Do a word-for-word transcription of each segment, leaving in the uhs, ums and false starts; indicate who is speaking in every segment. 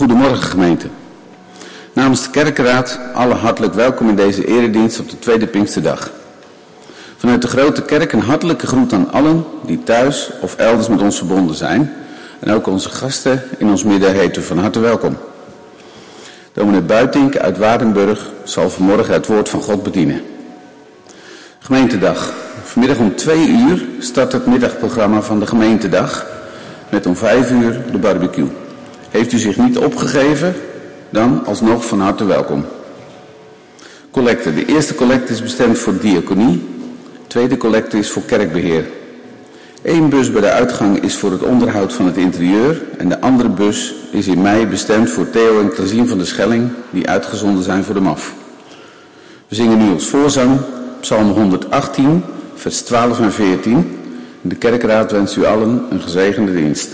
Speaker 1: Goedemorgen gemeente. Namens de kerkenraad alle hartelijk welkom in deze eredienst op de tweede Pinksterdag. Vanuit de grote kerk een hartelijke groet aan allen die thuis of elders met ons verbonden zijn. En ook onze gasten in ons midden heten we van harte welkom. Dominee Buitink uit Waardenburg zal vanmorgen het woord van God bedienen. Gemeentedag. Vanmiddag om twee uur start het middagprogramma van de gemeentedag. Met om vijf uur de barbecue. Heeft u zich niet opgegeven? Dan alsnog van harte welkom. Collecte. De eerste collecte is bestemd voor diaconie. De tweede collecte is voor kerkbeheer. Eén bus bij de uitgang is voor het onderhoud van het interieur. En de andere bus is in mei bestemd voor Theo en Klazien van de Schelling, die uitgezonden zijn voor de M A F. We zingen nu als voorzang Psalm honderdachttien, vers twaalf en veertien. De kerkraad wenst u allen een gezegende dienst.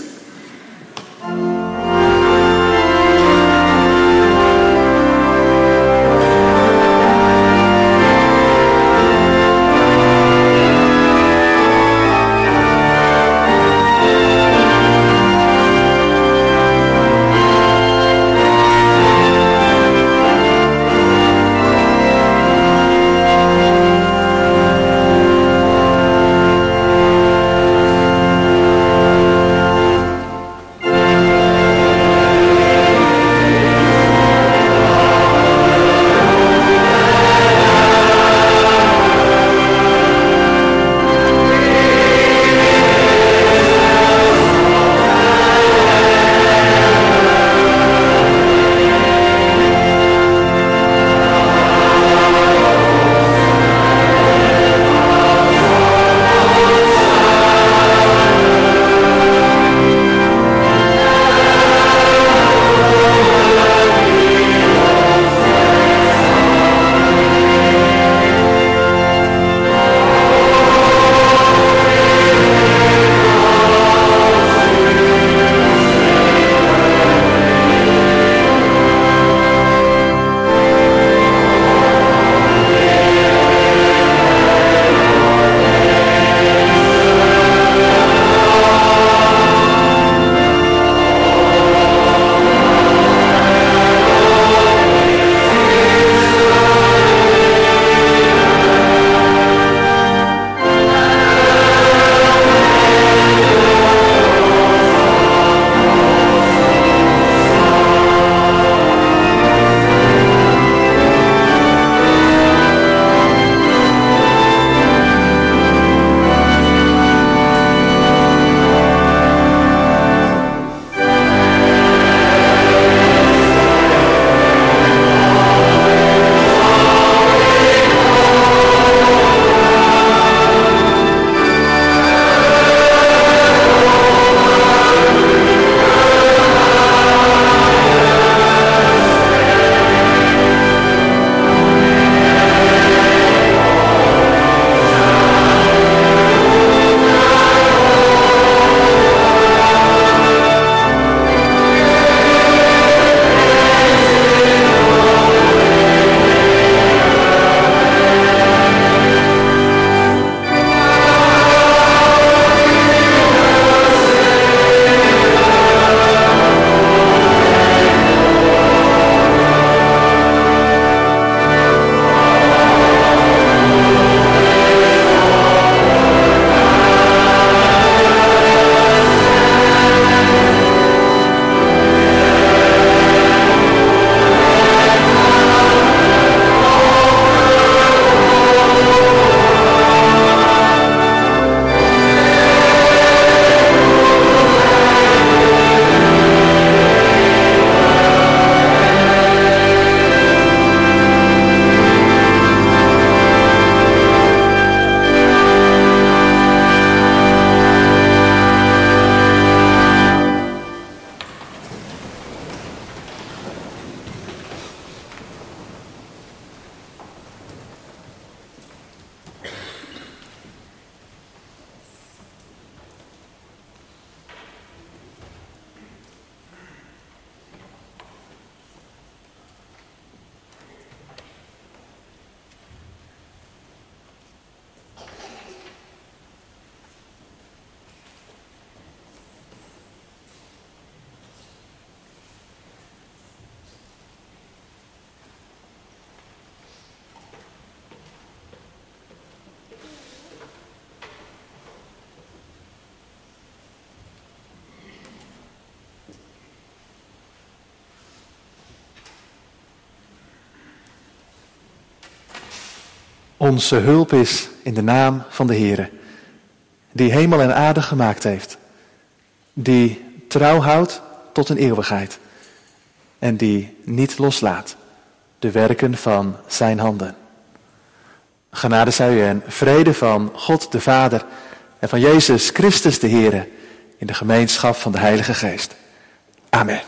Speaker 2: onze hulp is in de naam van de Heere, die hemel en aarde gemaakt heeft, die trouw houdt tot een eeuwigheid en die niet loslaat de werken van zijn handen. Genade zij u en vrede van God de Vader en van Jezus Christus de Heere in de gemeenschap van de Heilige Geest. Amen.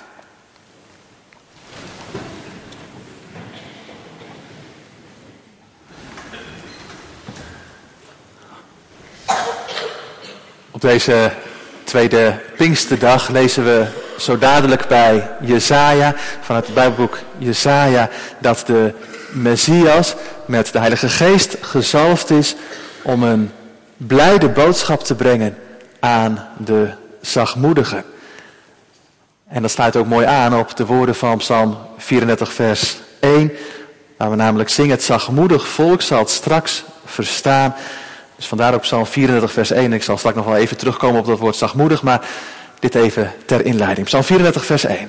Speaker 2: Op deze tweede Pinksterdag lezen we zo dadelijk bij Jesaja, vanuit het Bijbelboek Jesaja, dat de Messias met de Heilige Geest gezalfd is om een blijde boodschap te brengen aan de zachtmoedigen. En dat sluit ook mooi aan op de woorden van Psalm vierendertig vers één, waar we namelijk zingen: het zachtmoedig volk zal het straks verstaan. Dus vandaar ook Psalm vierendertig vers één. Ik zal straks nog wel even terugkomen op dat woord zachtmoedig, maar dit even ter inleiding. Psalm vierendertig vers één.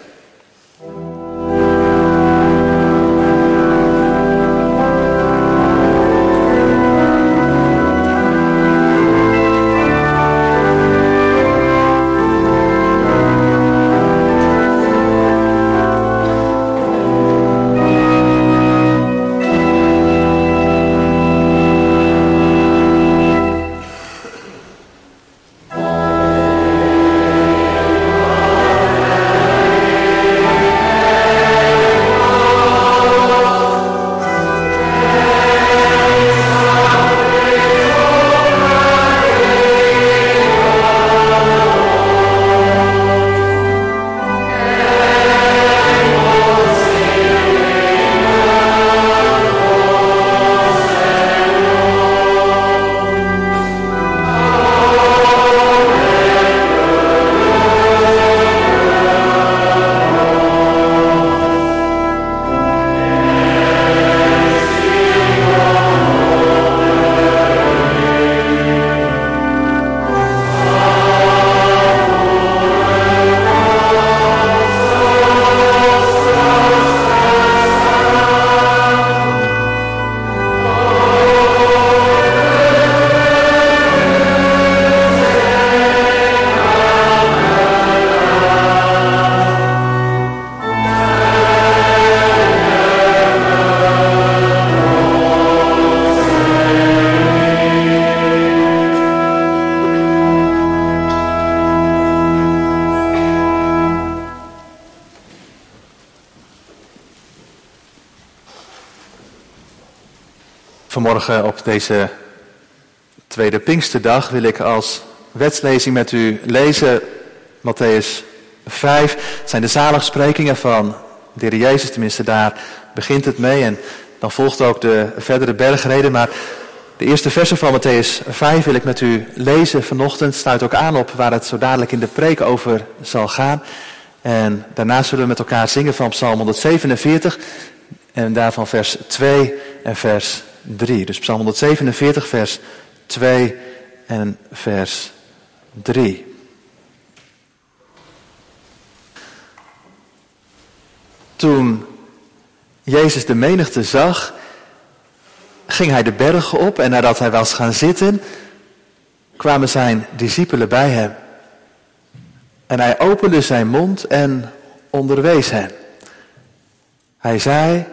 Speaker 2: Vanmorgen op deze tweede Pinksterdag wil ik als wetslezing met u lezen Mattheüs vijf. Het zijn de zaligsprekingen van de Heer Jezus, tenminste daar begint het mee. En dan volgt ook de verdere bergreden. Maar de eerste versen van Mattheüs vijf wil ik met u lezen vanochtend. Sluit ook aan op waar het zo dadelijk in de preek over zal gaan. En daarna zullen we met elkaar zingen van Psalm honderdzevenenveertig. En daarvan vers twee en vers drie. Dus Psalm honderdzevenenveertig, vers twee en vers drie. Toen Jezus de menigte zag, ging hij de bergen op en nadat hij was gaan zitten, kwamen zijn discipelen bij hem. En hij opende zijn mond en onderwees hen. Hij zei: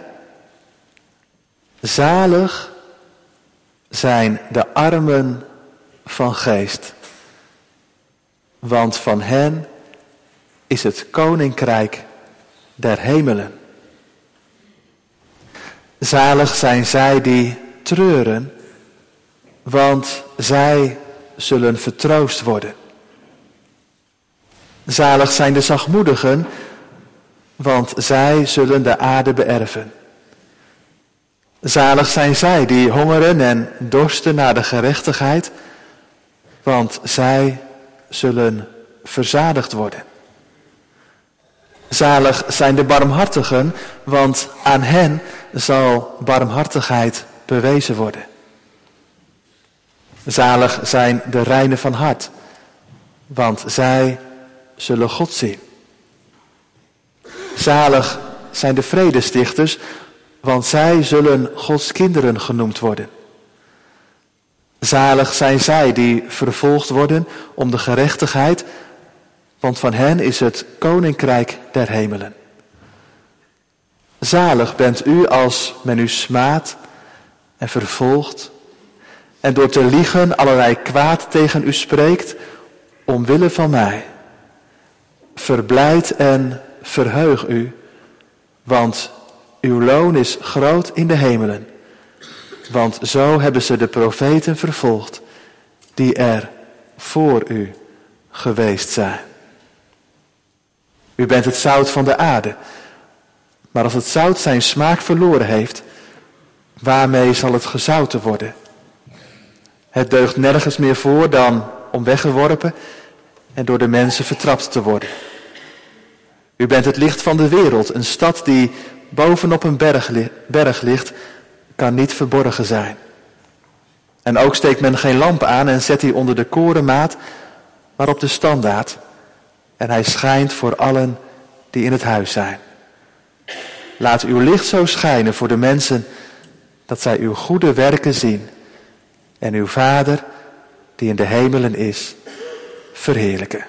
Speaker 2: zalig zijn de armen van geest, want van hen is het koninkrijk der hemelen. Zalig zijn zij die treuren, want zij zullen vertroost worden. Zalig zijn de zachtmoedigen, want zij zullen de aarde beërven. Zalig zijn zij die hongeren en dorsten naar de gerechtigheid, want zij zullen verzadigd worden. Zalig zijn de barmhartigen, want aan hen zal barmhartigheid bewezen worden. Zalig zijn de reinen van hart, want zij zullen God zien. Zalig zijn de vredestichters, want zij zullen Gods kinderen genoemd worden. Zalig zijn zij die vervolgd worden om de gerechtigheid, want van hen is het koninkrijk der hemelen. Zalig bent u als men u smaadt en vervolgt en door te liegen allerlei kwaad tegen u spreekt, omwille van mij. Verblijd en verheug u, want uw loon is groot in de hemelen. Want zo hebben ze de profeten vervolgd, die er voor u geweest zijn. U bent het zout van de aarde, maar als het zout zijn smaak verloren heeft, waarmee zal het gezouten worden? Het deugt nergens meer voor dan om weggeworpen en door de mensen vertrapt te worden. U bent het licht van de wereld, een stad die bovenop een berg, li- berg ligt, kan niet verborgen zijn. En ook steekt men geen lamp aan en zet die onder de korenmaat, maar op de standaard. En hij schijnt voor allen die in het huis zijn. Laat uw licht zo schijnen voor de mensen, dat zij uw goede werken zien en uw Vader, die in de hemelen is, verheerlijken.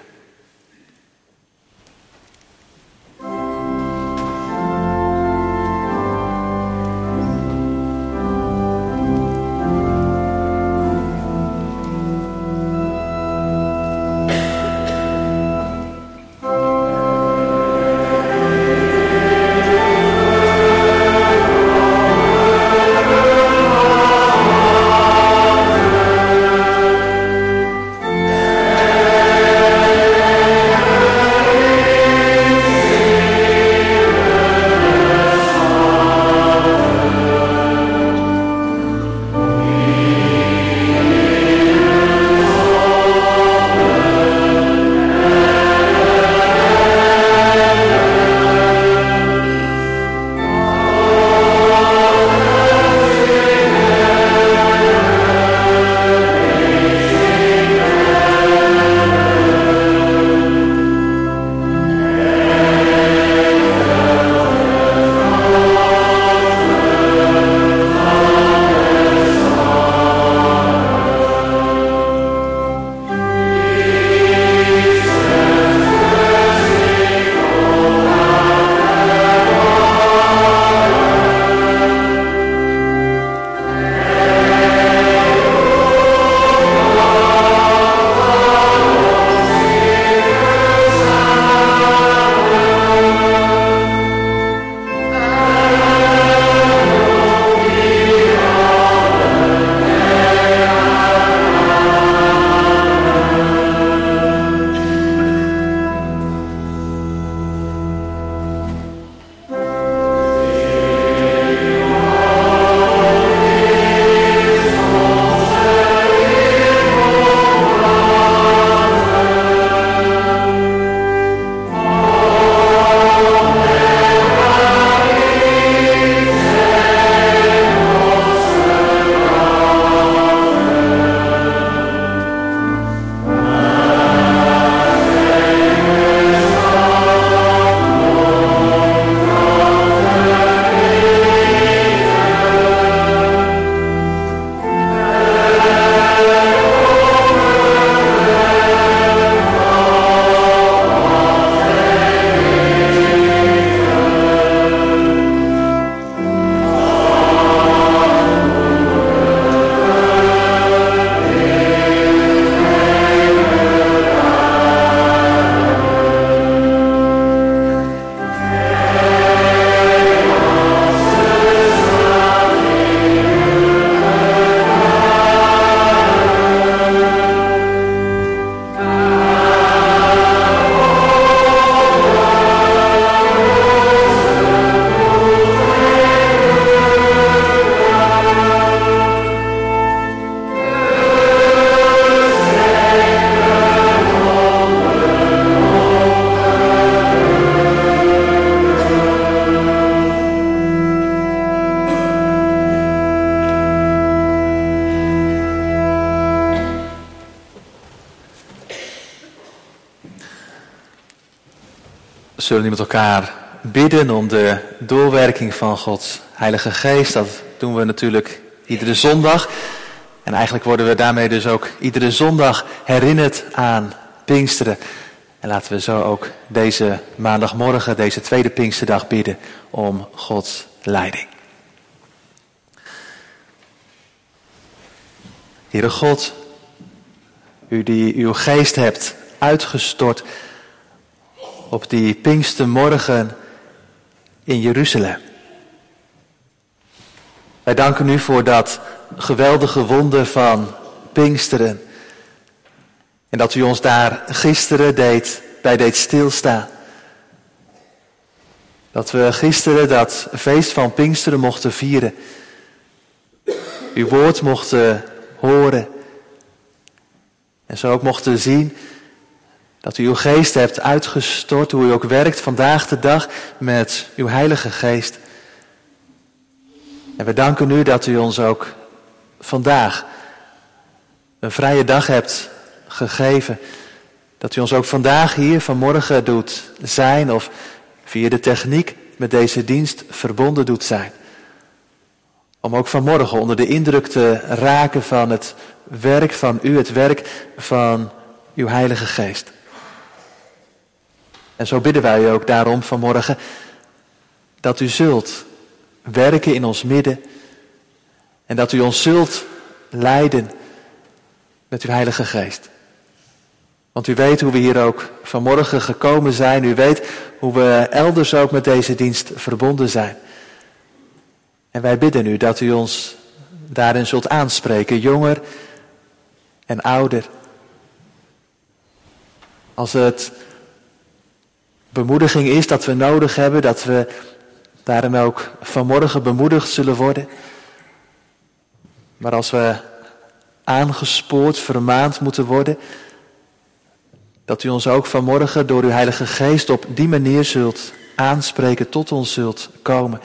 Speaker 2: zullen we met elkaar bidden om de doorwerking van Gods Heilige Geest. Dat doen we natuurlijk iedere zondag. En eigenlijk worden we daarmee dus ook iedere zondag herinnerd aan Pinksteren. En laten we zo ook deze maandagmorgen, deze tweede Pinksterdag bidden om Gods leiding. Heere God, u die uw geest hebt uitgestort op die Pinkstermorgen in Jeruzalem. Wij danken u voor dat geweldige wonder van Pinksteren. En dat u ons daar gisteren deed, bij deed stilstaan. Dat we gisteren dat feest van Pinksteren mochten vieren. Uw woord mochten horen. En zo ook mochten zien dat u uw geest hebt uitgestort, hoe u ook werkt vandaag de dag met uw Heilige Geest. En we danken u dat u ons ook vandaag een vrije dag hebt gegeven. Dat u ons ook vandaag hier vanmorgen doet zijn of via de techniek met deze dienst verbonden doet zijn. Om ook vanmorgen onder de indruk te raken van het werk van u, het werk van uw Heilige Geest. En zo bidden wij u ook daarom vanmorgen dat u zult werken in ons midden en dat u ons zult leiden met uw Heilige Geest. Want u weet hoe we hier ook vanmorgen gekomen zijn. U weet hoe we elders ook met deze dienst verbonden zijn. En wij bidden u dat u ons daarin zult aanspreken, jonger en ouder. Als het bemoediging is dat we nodig hebben, dat we daarom ook vanmorgen bemoedigd zullen worden. Maar als we aangespoord, vermaand moeten worden, dat u ons ook vanmorgen door uw Heilige Geest op die manier zult aanspreken, tot ons zult komen.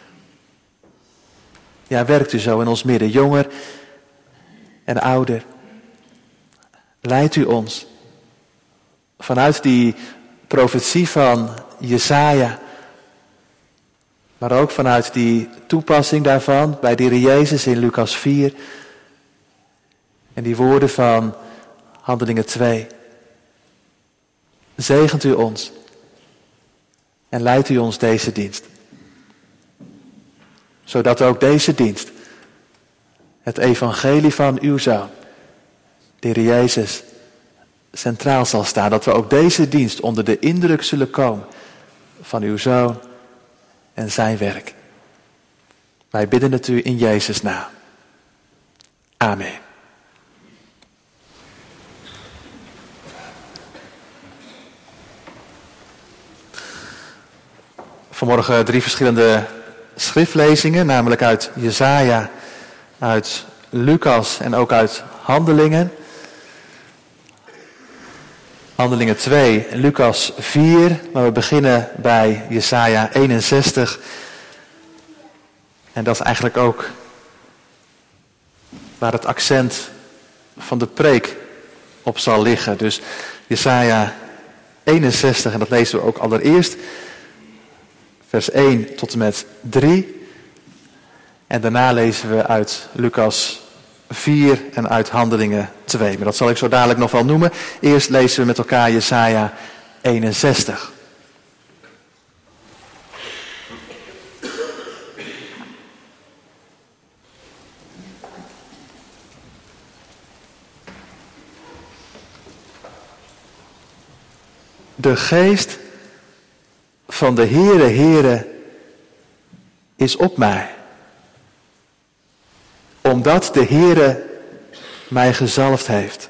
Speaker 2: Ja, werkt u zo in ons midden, jonger en ouder. Leidt u ons vanuit die profetie van Jesaja, maar ook vanuit die toepassing daarvan bij de Heer Jezus in Lucas vier en die woorden van Handelingen twee. Zegent u ons en leidt u ons deze dienst. Zodat ook deze dienst, het evangelie van uw Zoon, de Heer Jezus, centraal zal staan. Dat we ook deze dienst onder de indruk zullen komen van uw Zoon en zijn werk. Wij bidden het u in Jezus' naam. Amen. Vanmorgen drie verschillende schriftlezingen, namelijk uit Jesaja, uit Lucas en ook uit Handelingen. Handelingen twee, Lucas vier, maar we beginnen bij Jesaja eenenzestig. En dat is eigenlijk ook waar het accent van de preek op zal liggen. Dus Jesaja eenenzestig, en dat lezen we ook allereerst. Vers één tot en met drie. En daarna lezen we uit Lucas vier en uit Handelingen twee. Maar dat zal ik zo dadelijk nog wel noemen. Eerst lezen we met elkaar Jesaja eenenzestig. De geest van de Heere, Heere is op mij. Omdat de Heere mij gezalfd heeft.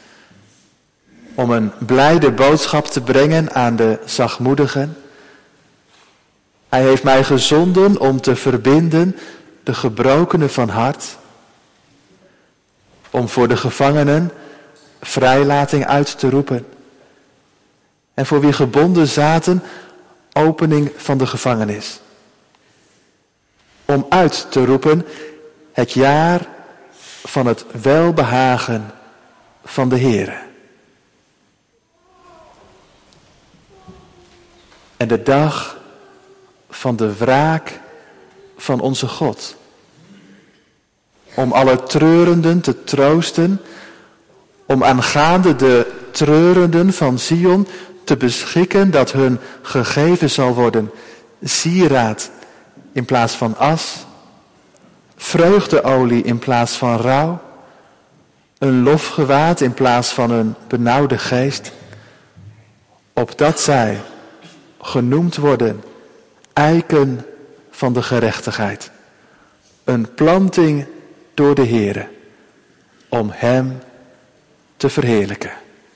Speaker 2: Om een blijde boodschap te brengen aan de zachtmoedigen. Hij heeft mij gezonden om te verbinden de gebrokenen van hart. Om voor de gevangenen vrijlating uit te roepen. En voor wie gebonden zaten, opening van de gevangenis. Om uit te roepen het jaar van het welbehagen van de Heere. En de dag van de wraak van onze God. om alle treurenden te troosten, om aangaande de treurenden van Sion te beschikken dat hun gegeven zal worden sieraad in plaats van as, vreugdeolie in plaats van rouw, een lofgewaad in plaats van een benauwde geest, opdat zij genoemd worden eiken van de gerechtigheid, een planting door de Heere, om hem te verheerlijken.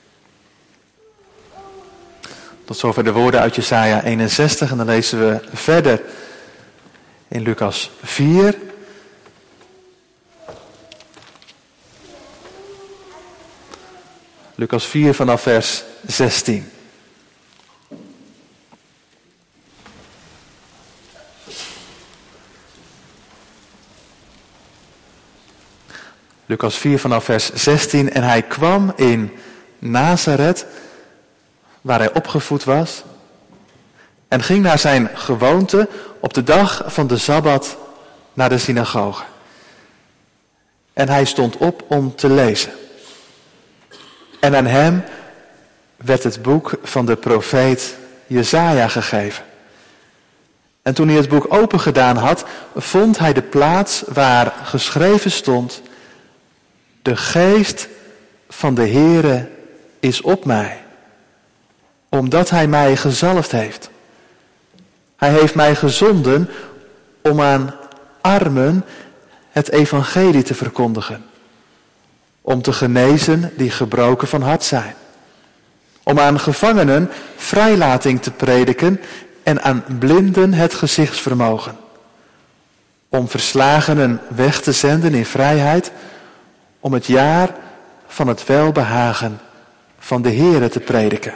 Speaker 2: Tot zover de woorden uit Jesaja eenenzestig en dan lezen we verder in Lucas vier. Lucas vier vanaf vers zestien. Lucas vier vanaf vers zestien. En hij kwam in Nazareth, waar hij opgevoed was, en ging naar zijn gewoonte op de dag van de Sabbat naar de synagoge. En hij stond op om te lezen. En aan hem werd het boek van de profeet Jesaja gegeven. En toen hij het boek opengedaan had, vond hij de plaats waar geschreven stond: de geest van de Heere is op mij, omdat hij mij gezalfd heeft. Hij heeft mij gezonden om aan armen het evangelie te verkondigen, om te genezen die gebroken van hart zijn, om aan gevangenen vrijlating te prediken en aan blinden het gezichtsvermogen, om verslagenen weg te zenden in vrijheid, om het jaar van het welbehagen van de Heere te prediken.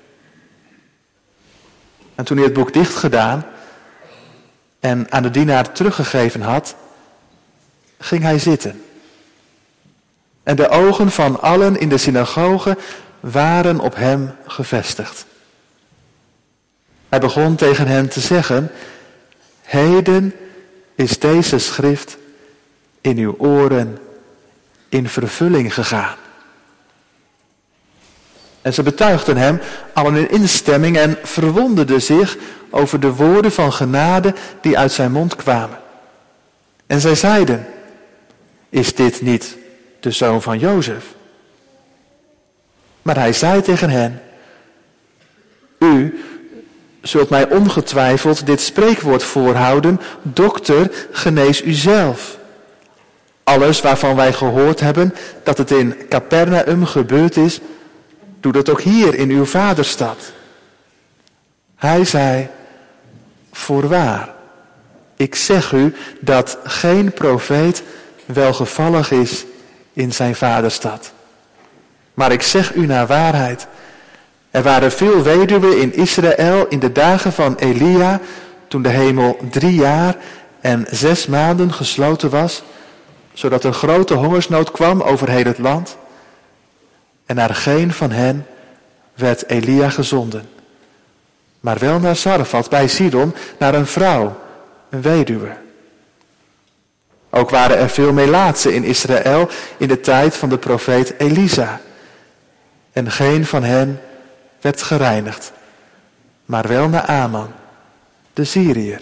Speaker 2: En toen hij het boek dicht gedaan en aan de dienaar teruggegeven had, ging hij zitten. En de ogen van allen in de synagoge waren op hem gevestigd. Hij begon tegen hen te zeggen: heden is deze schrift in uw oren in vervulling gegaan. En ze betuigden hem allen in instemming en verwonderden zich over de woorden van genade die uit zijn mond kwamen. En zij zeiden: is dit niet de zoon van Jozef? Maar hij zei tegen hen: u zult mij ongetwijfeld dit spreekwoord voorhouden: dokter, genees u zelf. Alles waarvan wij gehoord hebben dat het in Capernaum gebeurd is, doe dat ook hier in uw vaderstad. Hij zei: voorwaar, ik zeg u dat geen profeet welgevallig is in zijn vaderstad. Maar ik zeg u naar waarheid, er waren veel weduwen in Israël in de dagen van Elia, toen de hemel drie jaar en zes maanden gesloten was, zodat er grote hongersnood kwam over heel het land. En naar geen van hen werd Elia gezonden, maar wel naar Zarfat bij Sidon, naar een vrouw, een weduwe. Ook waren er veel melaatsen in Israël in de tijd van de profeet Elisa. En geen van hen werd gereinigd, maar wel naar Aman, de Syriër.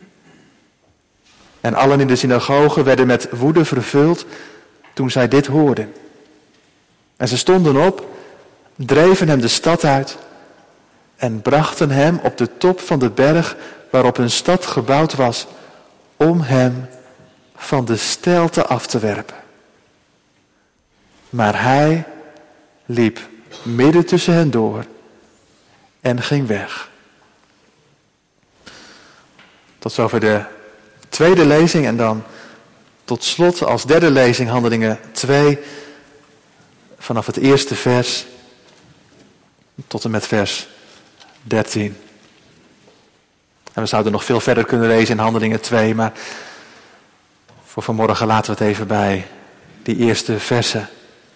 Speaker 2: En allen in de synagoge werden met woede vervuld toen zij dit hoorden. En ze stonden op, dreven hem de stad uit en brachten hem op de top van de berg waarop een stad gebouwd was, om hem van de steilte af te werpen. Maar hij liep midden tussen hen door en ging weg. Tot zover de tweede lezing en dan tot slot als derde lezing Handelingen twee, vanaf het eerste vers tot en met vers dertien. En we zouden nog veel verder kunnen lezen in Handelingen twee, maar voor vanmorgen laten we het even bij die eerste versen.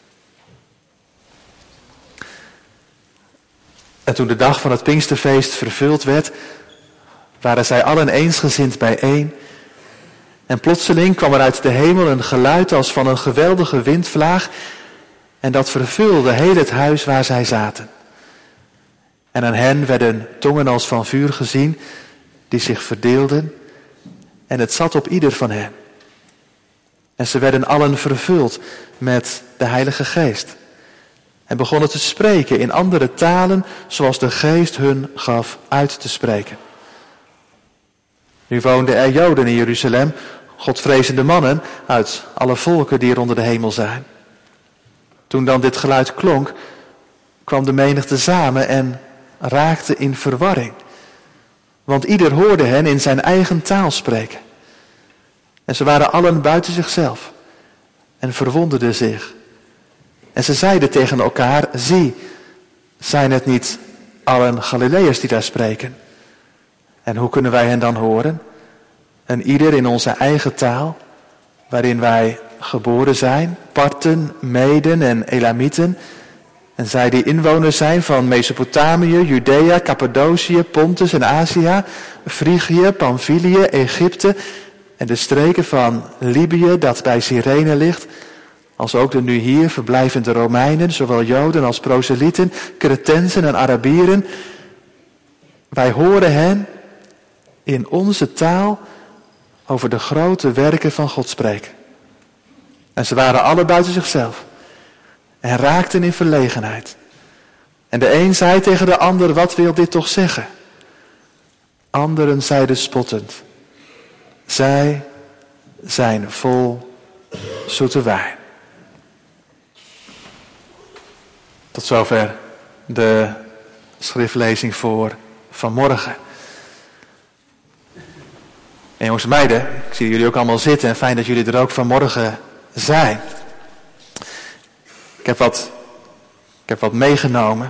Speaker 2: En toen de dag van het Pinksterfeest vervuld werd, waren zij allen eensgezind bijeen. En plotseling kwam er uit de hemel een geluid als van een geweldige windvlaag. En dat vervulde heel het huis waar zij zaten. En aan hen werden tongen als van vuur gezien, die zich verdeelden. En het zat op ieder van hen. En ze werden allen vervuld met de Heilige Geest. En begonnen te spreken in andere talen, zoals de Geest hun gaf uit te spreken. Nu woonden er Joden in Jeruzalem, godvrezende mannen uit alle volken die er onder de hemel zijn. Toen dan dit geluid klonk, kwam de menigte samen en raakte in verwarring. Want ieder hoorde hen in zijn eigen taal spreken. En ze waren allen buiten zichzelf en verwonderden zich. En ze zeiden tegen elkaar, zie, zijn het niet allen Galileërs die daar spreken? En hoe kunnen wij hen dan horen? En ieder in onze eigen taal, waarin wij geboren zijn, Parten, Meden en Elamieten. En zij die inwoners zijn van Mesopotamië, Judea, Cappadocië, Pontus en Azië, Frigië, Pamphylië, Egypte en de streken van Libië dat bij Cyrene ligt, als ook de nu hier verblijvende Romeinen, zowel Joden als proselieten, Cretensen en Arabieren. Wij horen hen in onze taal over de grote werken van God spreken. En ze waren alle buiten zichzelf en raakten in verlegenheid. En de een zei tegen de ander, wat wil dit toch zeggen? Anderen zeiden spottend, zij zijn vol zoete wijn. Tot zover de schriftlezing voor vanmorgen. En jongens en meiden, ik zie jullie ook allemaal zitten en fijn dat jullie er ook vanmorgen zijn. Ik heb wat, ik heb wat meegenomen.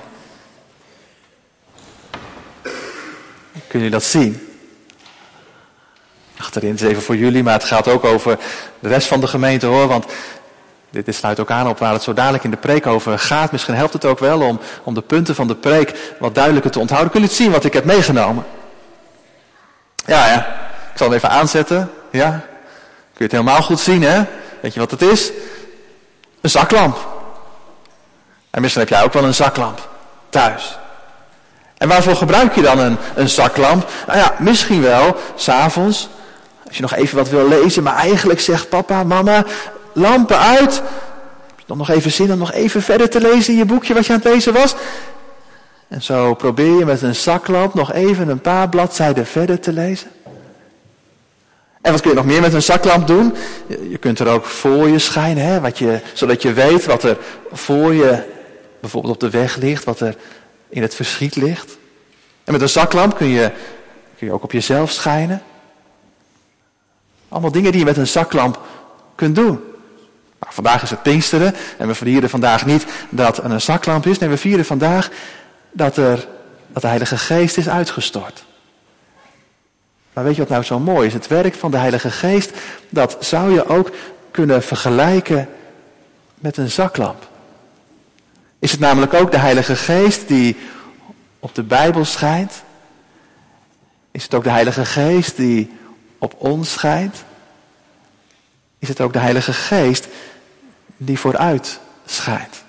Speaker 2: Kunnen jullie dat zien? Achterin is even voor jullie, maar het gaat ook over de rest van de gemeente hoor, want dit, dit sluit ook aan op waar het zo dadelijk in de preek over gaat. Misschien helpt het ook wel om, om de punten van de preek wat duidelijker te onthouden. Kunnen jullie het zien wat ik heb meegenomen? Ja, ja. Ik zal hem even aanzetten. Ja. Kun je het helemaal goed zien, hè? Weet je wat het is? Een zaklamp. En misschien heb jij ook wel een zaklamp thuis. En waarvoor gebruik je dan een, een zaklamp? Nou ja, misschien wel 's avonds, als je nog even wat wil lezen, maar eigenlijk zegt papa, mama, lampen uit. Heb je dan nog even zin om nog even verder te lezen in je boekje wat je aan het lezen was? En zo probeer je met een zaklamp nog even een paar bladzijden verder te lezen. En wat kun je nog meer met een zaklamp doen? Je kunt er ook voor je schijnen, hè, wat je, zodat je weet wat er voor je bijvoorbeeld op de weg ligt, wat er in het verschiet ligt. En met een zaklamp kun je, kun je ook op jezelf schijnen. Allemaal dingen die je met een zaklamp kunt doen. Nou, vandaag is het Pinksteren en we vieren vandaag niet dat er een zaklamp is. Nee, we vieren vandaag dat, er, dat de Heilige Geest is uitgestort. Maar weet je wat nou zo mooi is? Het werk van de Heilige Geest, dat zou je ook kunnen vergelijken met een zaklamp. Is het namelijk ook de Heilige Geest die op de Bijbel schijnt? Is het ook de Heilige Geest die op ons schijnt? Is het ook de Heilige Geest die vooruit schijnt?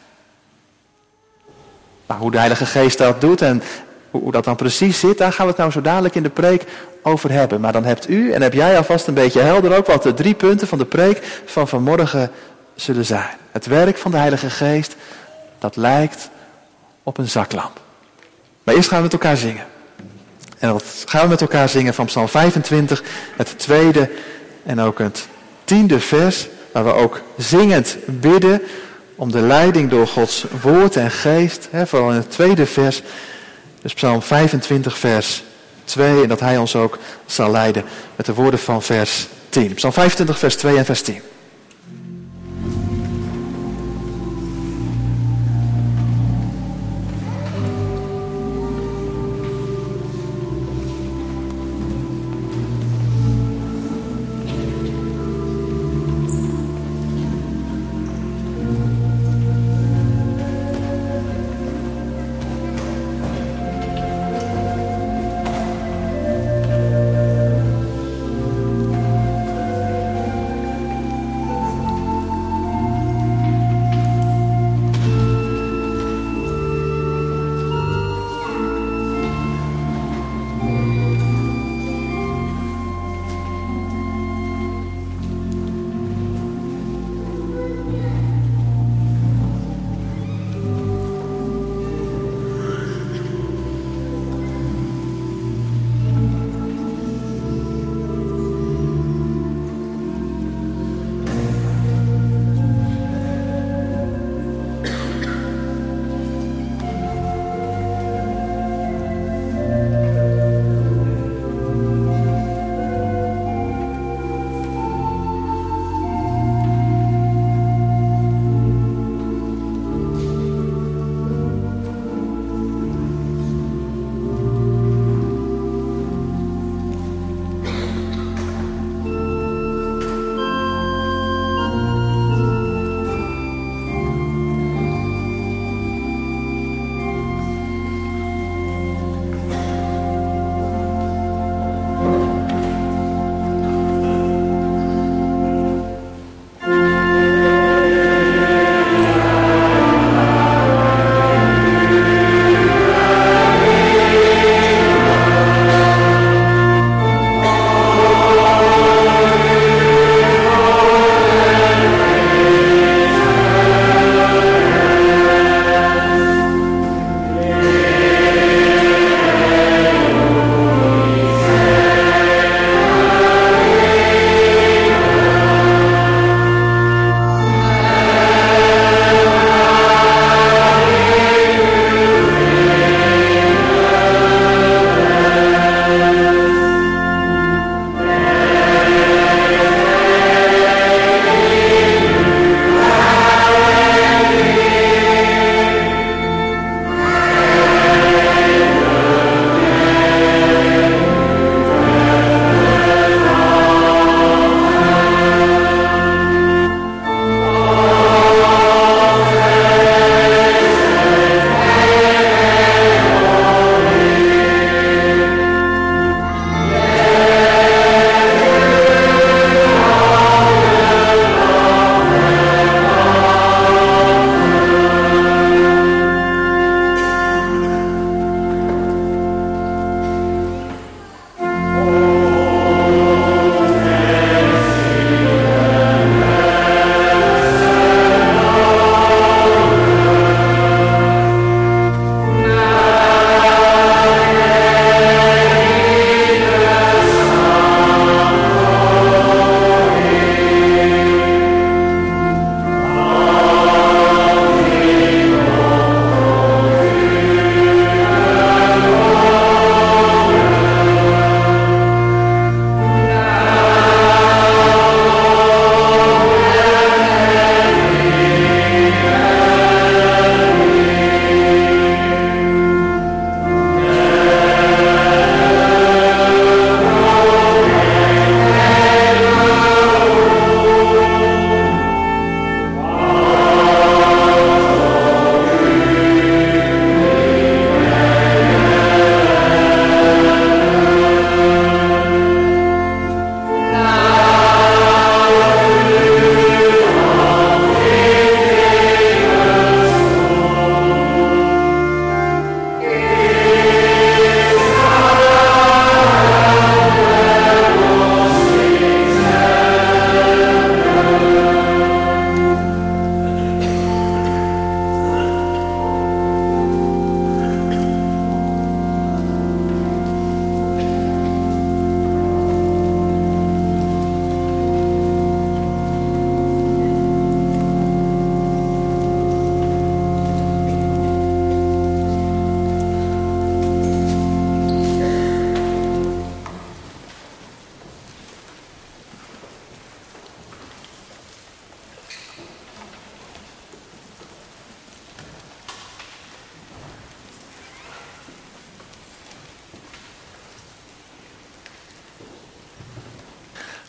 Speaker 2: Nou, hoe de Heilige Geest dat doet en hoe dat dan precies zit, daar gaan we het nou zo dadelijk in de preek over hebben. Maar dan hebt u en heb jij alvast een beetje helder ook wat de drie punten van de preek van vanmorgen zullen zijn. Het werk van de Heilige Geest, dat lijkt op een zaklamp. Maar eerst gaan we met elkaar zingen. En dat gaan we met elkaar zingen van Psalm vijfentwintig, het tweede en ook het tiende vers, waar we ook zingend bidden om de leiding door Gods woord en geest, hè, vooral in het tweede vers, dus Psalm vijfentwintig vers twee, en dat hij ons ook zal leiden met de woorden van vers tien. Psalm vijfentwintig vers twee en vers tien.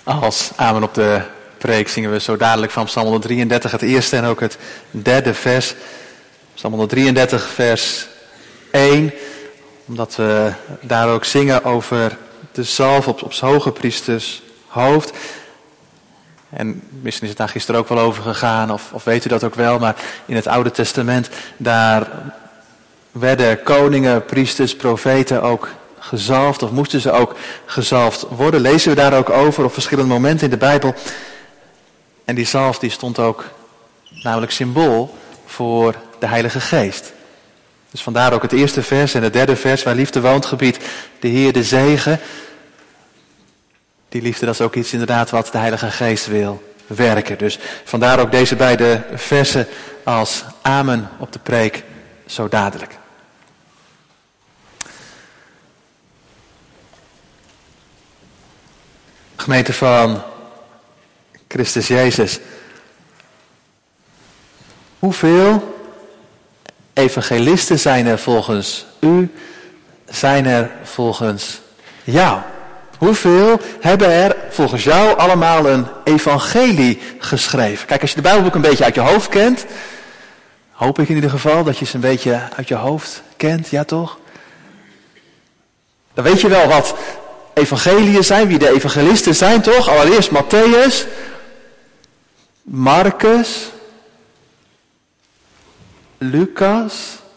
Speaker 2: Als amen op de preek zingen we zo dadelijk van Psalm honderddrieëndertig het eerste en ook het derde vers. Psalm honderddrieëndertig vers één. Omdat we daar ook zingen over de zalf op, op 's hoge priesters hoofd. En misschien is het daar gisteren ook wel over gegaan, of, of weet u dat ook wel. Maar in het Oude Testament, daar werden koningen, priesters, profeten ook gezalfd. Of moesten ze ook gezalfd worden. Lezen we daar ook over op verschillende momenten in de Bijbel. En die zalf die stond ook namelijk symbool voor de Heilige Geest. Dus vandaar ook het eerste vers en het derde vers, waar liefde woont gebied de Heer de zegen. Die liefde, dat is ook iets inderdaad wat de Heilige Geest wil werken. Dus vandaar ook deze beide versen als amen op de preek zo dadelijk. Gemeente van Christus Jezus. Hoeveel evangelisten zijn er volgens u, zijn er volgens jou? Hoeveel hebben er volgens jou allemaal een evangelie geschreven? Kijk, als je de Bijbelboek een beetje uit je hoofd kent, hoop ik in ieder geval dat je ze een beetje uit je hoofd kent, ja toch? Dan weet je wel wat evangeliën zijn, wie de evangelisten zijn, toch? Allereerst Mattheüs, Marcus, Lucas.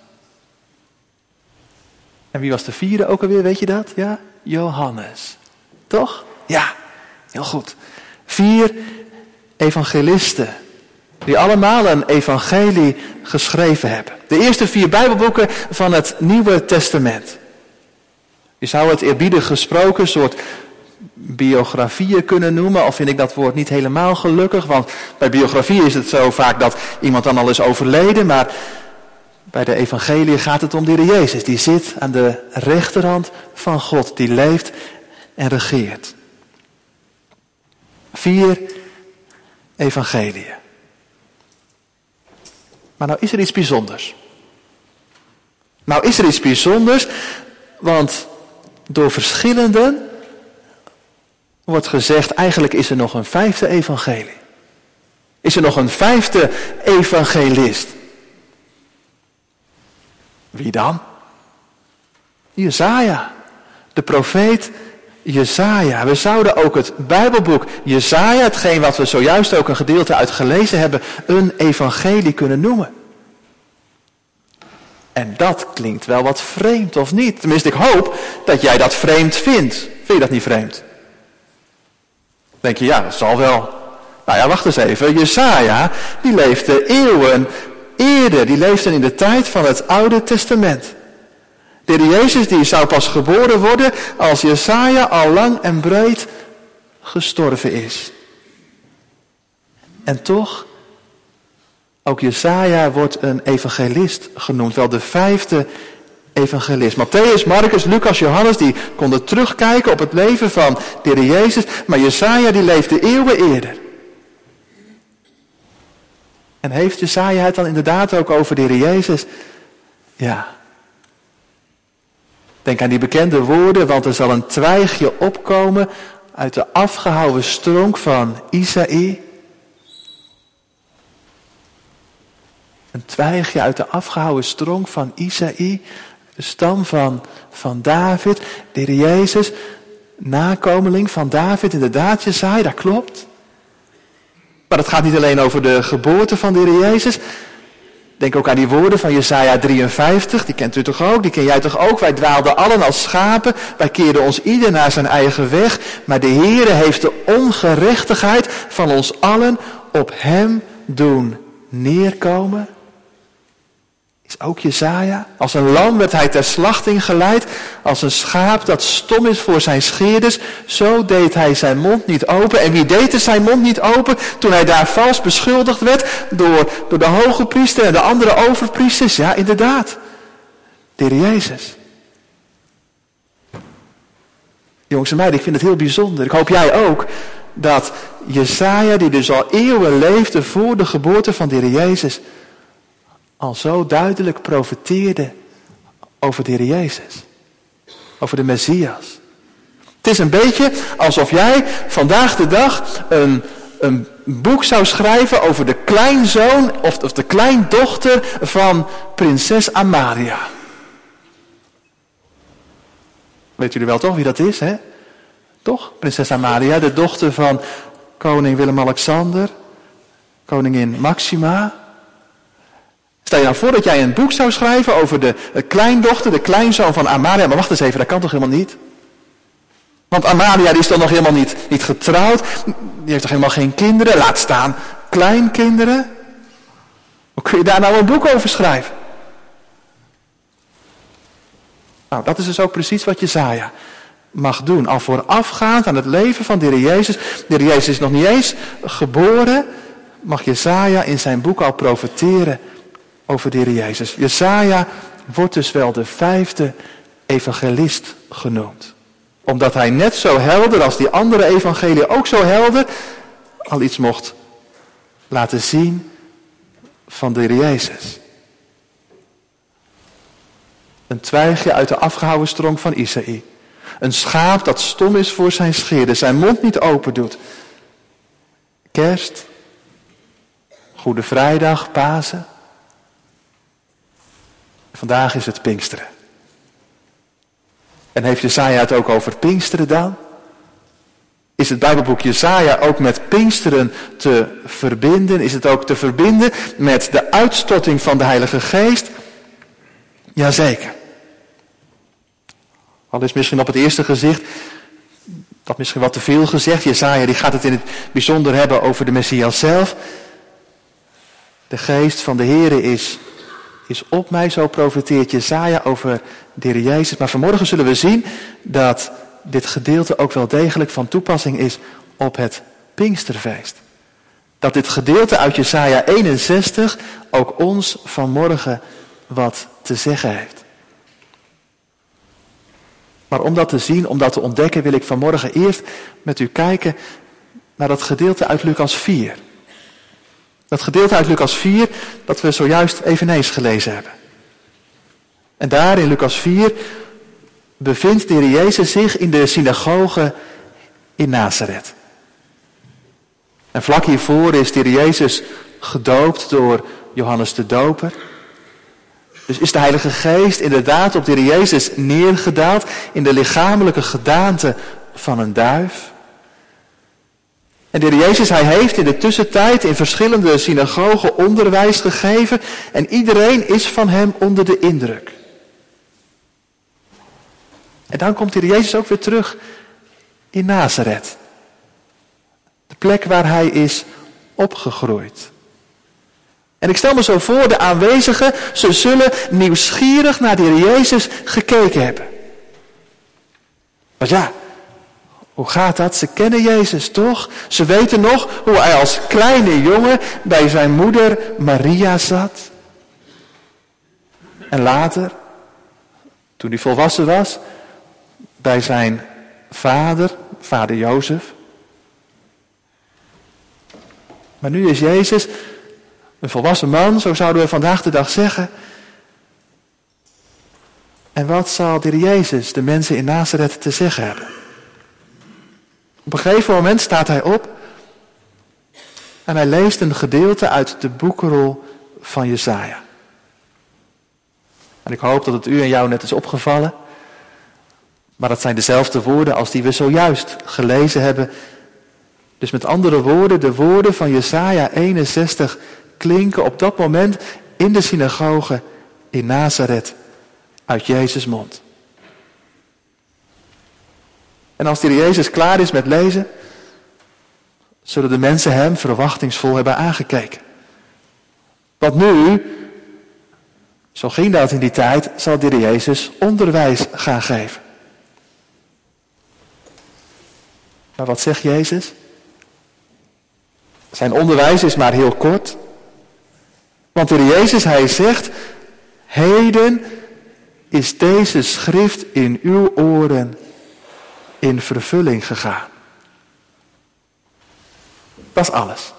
Speaker 2: En wie was de vierde ook alweer, weet je dat? Ja, Johannes. Toch? Ja, heel goed. Vier evangelisten, die allemaal een evangelie geschreven hebben. De eerste vier Bijbelboeken van het Nieuwe Testament. Je zou het eerbiedig gesproken een soort biografieën kunnen noemen, al vind ik dat woord niet helemaal gelukkig, want bij biografie is het zo vaak dat iemand dan al is overleden, maar bij de evangelie gaat het om de Heer Jezus. Die zit aan de rechterhand van God, die leeft en regeert. Vier evangeliën. Maar nou is er iets bijzonders. Nou is er iets bijzonders, want door verschillenden wordt gezegd, eigenlijk is er nog een vijfde evangelie. Is er nog een vijfde evangelist? Wie dan? Jesaja, de profeet Jesaja. We zouden ook het Bijbelboek Jesaja, hetgeen wat we zojuist ook een gedeelte uit gelezen hebben, een evangelie kunnen noemen. En dat klinkt wel wat vreemd, of niet? Tenminste, ik hoop dat jij dat vreemd vindt. Vind je dat niet vreemd? Denk je, ja, dat zal wel. Nou ja, wacht eens even. Jesaja, die leefde eeuwen eerder. Die leefde in de tijd van het Oude Testament. De Heer Jezus die zou pas geboren worden als Jesaja al lang en breed gestorven is. En toch, ook Jesaja wordt een evangelist genoemd. Wel de vijfde evangelist. Mattheüs, Marcus, Lucas, Johannes, die konden terugkijken op het leven van de Heer Jezus. Maar Jesaja die leefde eeuwen eerder. En heeft Jesaja het dan inderdaad ook over de Heer Jezus? Ja. Denk aan die bekende woorden, want er zal een twijgje opkomen uit de afgehouwen stronk van Isaïe. Een twijgje uit de afgehouwen stronk van Isaïe, de stam van, van David, de Heer Jezus, nakomeling van David, inderdaad Jesaja, dat klopt. Maar het gaat niet alleen over de geboorte van de Heer Jezus. Denk ook aan die woorden van Jesaja drieënvijftig, die kent u toch ook, die ken jij toch ook. Wij dwaalden allen als schapen, wij keerden ons ieder naar zijn eigen weg. Maar de Heere heeft de ongerechtigheid van ons allen op hem doen neerkomen. Is ook Jesaja. Als een lam werd hij ter slachting geleid, als een schaap dat stom is voor zijn scheerders. Zo deed hij zijn mond niet open. En wie deed er zijn mond niet open toen hij daar vals beschuldigd werd door, door de hoge priester en de andere overpriesters? Ja, inderdaad. De Heer Jezus. Jongens en meiden, ik vind het heel bijzonder. Ik hoop jij ook dat Jesaja, die dus al eeuwen leefde voor de geboorte van de Heer Jezus, al zo duidelijk profeteerde over de Heer Jezus. Over de Messias. Het is een beetje alsof jij vandaag de dag een, een boek zou schrijven over de kleinzoon of, of de kleindochter van prinses Amalia. Weet jullie wel toch wie dat is, hè? Toch? Prinses Amalia, de dochter van koning Willem-Alexander, koningin Maxima. Stel je nou voor dat jij een boek zou schrijven over de, de kleindochter, de kleinzoon van Amalia. Maar wacht eens even, dat kan toch helemaal niet? Want Amalia die is dan nog helemaal niet, niet getrouwd. Die heeft toch helemaal geen kinderen? Laat staan kleinkinderen. Hoe kun je daar nou een boek over schrijven? Nou, dat is dus ook precies wat Jesaja mag doen. Al voorafgaand aan het leven van de Heer Jezus. De Heer Jezus is nog niet eens geboren. Mag Jesaja in zijn boek al profeteren over de Heer Jezus. Jesaja wordt dus wel de vijfde evangelist genoemd. Omdat hij net zo helder als die andere evangelieën ook zo helder al iets mocht laten zien van de Heer Jezus. Een twijgje uit de afgehouwen stronk van Isaïe. Een schaap dat stom is voor zijn scheerder, zijn mond niet open doet. Kerst, Goede Vrijdag, Pasen. Vandaag is het Pinksteren. En heeft Jesaja het ook over Pinksteren dan? Is het Bijbelboek Jesaja ook met Pinksteren te verbinden? Is het ook te verbinden met de uitstorting van de Heilige Geest? Jazeker. Al is misschien op het eerste gezicht dat misschien wat te veel gezegd. Jesaja die gaat het in het bijzonder hebben over de Messias zelf. De geest van de Heere is, is op mij, zo profeteert Jesaja over de Heer Jezus. Maar vanmorgen zullen we zien dat dit gedeelte ook wel degelijk van toepassing is op het Pinksterfeest. Dat dit gedeelte uit Jesaja eenenzestig ook ons vanmorgen wat te zeggen heeft. Maar om dat te zien, om dat te ontdekken, wil ik vanmorgen eerst met u kijken naar dat gedeelte uit Lucas vier. Dat gedeelte uit Lucas vier dat we zojuist eveneens gelezen hebben. En daar in Lucas vier bevindt de Heer Jezus zich in de synagoge in Nazareth. En vlak hiervoor is de Heer Jezus gedoopt door Johannes de Doper. Dus is de Heilige Geest inderdaad op de Heer Jezus neergedaald in de lichamelijke gedaante van een duif. En de Heer Jezus, hij heeft in de tussentijd in verschillende synagogen onderwijs gegeven en iedereen is van hem onder de indruk. En dan komt de Heer Jezus ook weer terug in Nazareth. De plek waar hij is opgegroeid. En ik stel me zo voor, de aanwezigen, ze zullen nieuwsgierig naar de Heer Jezus gekeken hebben. Want ja, hoe gaat dat? Ze kennen Jezus toch? Ze weten nog hoe hij als kleine jongen bij zijn moeder Maria zat. En later, toen hij volwassen was, bij zijn vader, vader Jozef. Maar nu is Jezus een volwassen man, zo zouden we vandaag de dag zeggen. En wat zal de Heer Jezus de mensen in Nazareth te zeggen hebben? Op een gegeven moment staat hij op en hij leest een gedeelte uit de boekrol van Jesaja. En ik hoop dat het u en jou net is opgevallen. Maar dat zijn dezelfde woorden als die we zojuist gelezen hebben. Dus met andere woorden, de woorden van Jesaja eenenzestig klinken op dat moment in de synagoge in Nazareth uit Jezus' mond. En als de Heer Jezus klaar is met lezen, zullen de mensen hem verwachtingsvol hebben aangekeken. Want nu, zo ging dat in die tijd, zal de Heer Jezus onderwijs gaan geven. Maar wat zegt Jezus? Zijn onderwijs is maar heel kort. Want de Heer Jezus, hij zegt, heden is deze schrift in uw oren in vervulling gegaan. Dat is alles.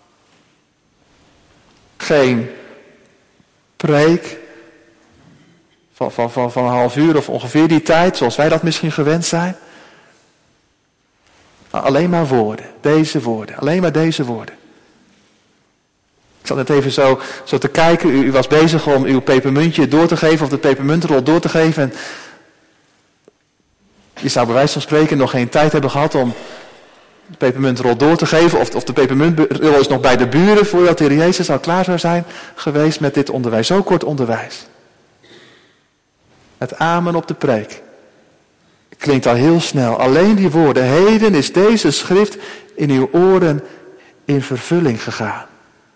Speaker 2: Geen preek van, van, van, van een half uur of ongeveer die tijd, zoals wij dat misschien gewend zijn. Alleen maar woorden, deze woorden, alleen maar deze woorden. Ik zat net even zo, zo te kijken, u, u was bezig om uw pepermuntje door te geven of de pepermuntrol door te geven. En je zou bij wijze van spreken nog geen tijd hebben gehad om de pepermuntrol door te geven. Of, of de pepermuntrol is nog bij de buren voordat de Heer Jezus al klaar zou zijn geweest met dit onderwijs. Zo kort onderwijs. Het amen op de preek. Klinkt al heel snel. Alleen die woorden. Heden is deze schrift in uw oren in vervulling gegaan.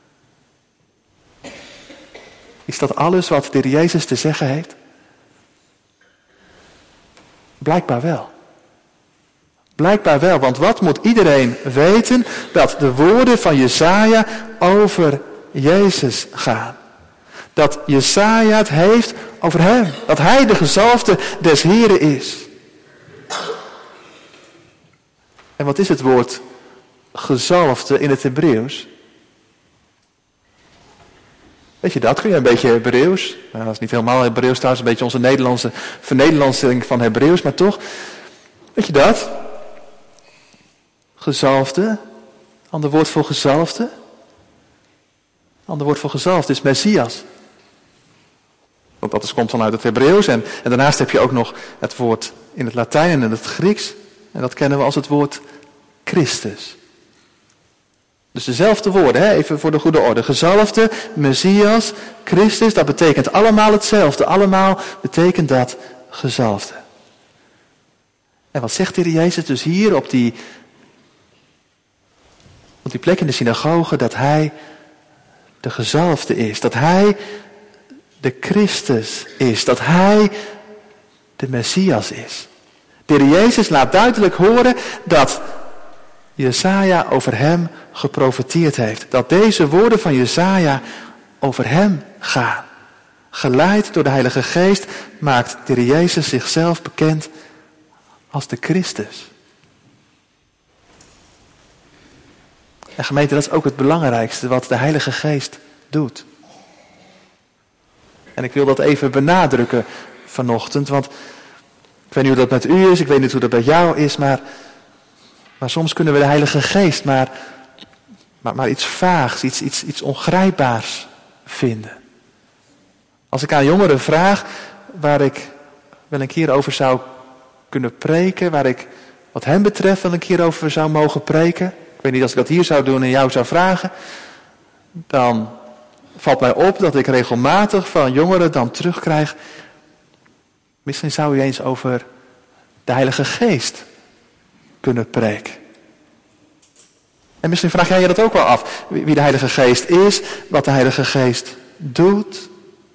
Speaker 2: Is dat alles wat de Heer Jezus te zeggen heeft? Blijkbaar wel. Blijkbaar wel, want wat moet iedereen weten? Dat de woorden van Jesaja over Jezus gaan. Dat Jesaja het heeft over hem. Dat hij de gezalfde des Heren is. En wat is het woord gezalfde in het Hebreeuws? Weet je dat? Kun je een beetje Hebreeuws? Nou, dat is niet helemaal Hebreeuws trouwens, een beetje onze Nederlandse vernederlandseling van Hebreeuws, maar toch. Weet je dat? Gezalfde. Ander woord voor gezalfde. Ander woord voor gezalfde is Messias. Want dat is, komt vanuit het Hebreeuws. En, en daarnaast heb je ook nog het woord in het Latijn en in het Grieks. En dat kennen we als het woord Christus. Dus dezelfde woorden, hè? Even voor de goede orde. Gezalfde, Messias, Christus, dat betekent allemaal hetzelfde. Allemaal betekent dat gezalfde. En wat zegt de Heer Jezus dus hier op die, op die plek in de synagoge? Dat hij de gezalfde is. Dat hij de Christus is. Dat hij de Messias is. De Heer Jezus laat duidelijk horen dat Jesaja over hem geprofeteerd heeft. Dat deze woorden van Jesaja over hem gaan. Geleid door de Heilige Geest maakt de Heer Jezus zichzelf bekend als de Christus. En gemeente, dat is ook het belangrijkste wat de Heilige Geest doet. En ik wil dat even benadrukken vanochtend, want ik weet niet hoe dat met u is, ik weet niet hoe dat bij jou is, maar, maar soms kunnen we de Heilige Geest maar, maar, maar iets vaags, iets, iets, iets ongrijpbaars vinden. Als ik aan jongeren vraag waar ik wel een keer over zou kunnen preken, waar ik wat hen betreft wel een keer over zou mogen preken, ik weet niet, als ik dat hier zou doen en jou zou vragen, dan valt mij op dat ik regelmatig van jongeren dan terugkrijg, misschien zou u eens over de Heilige Geest kunnen preken. En misschien vraag jij je dat ook wel af, wie de Heilige Geest is, wat de Heilige Geest doet.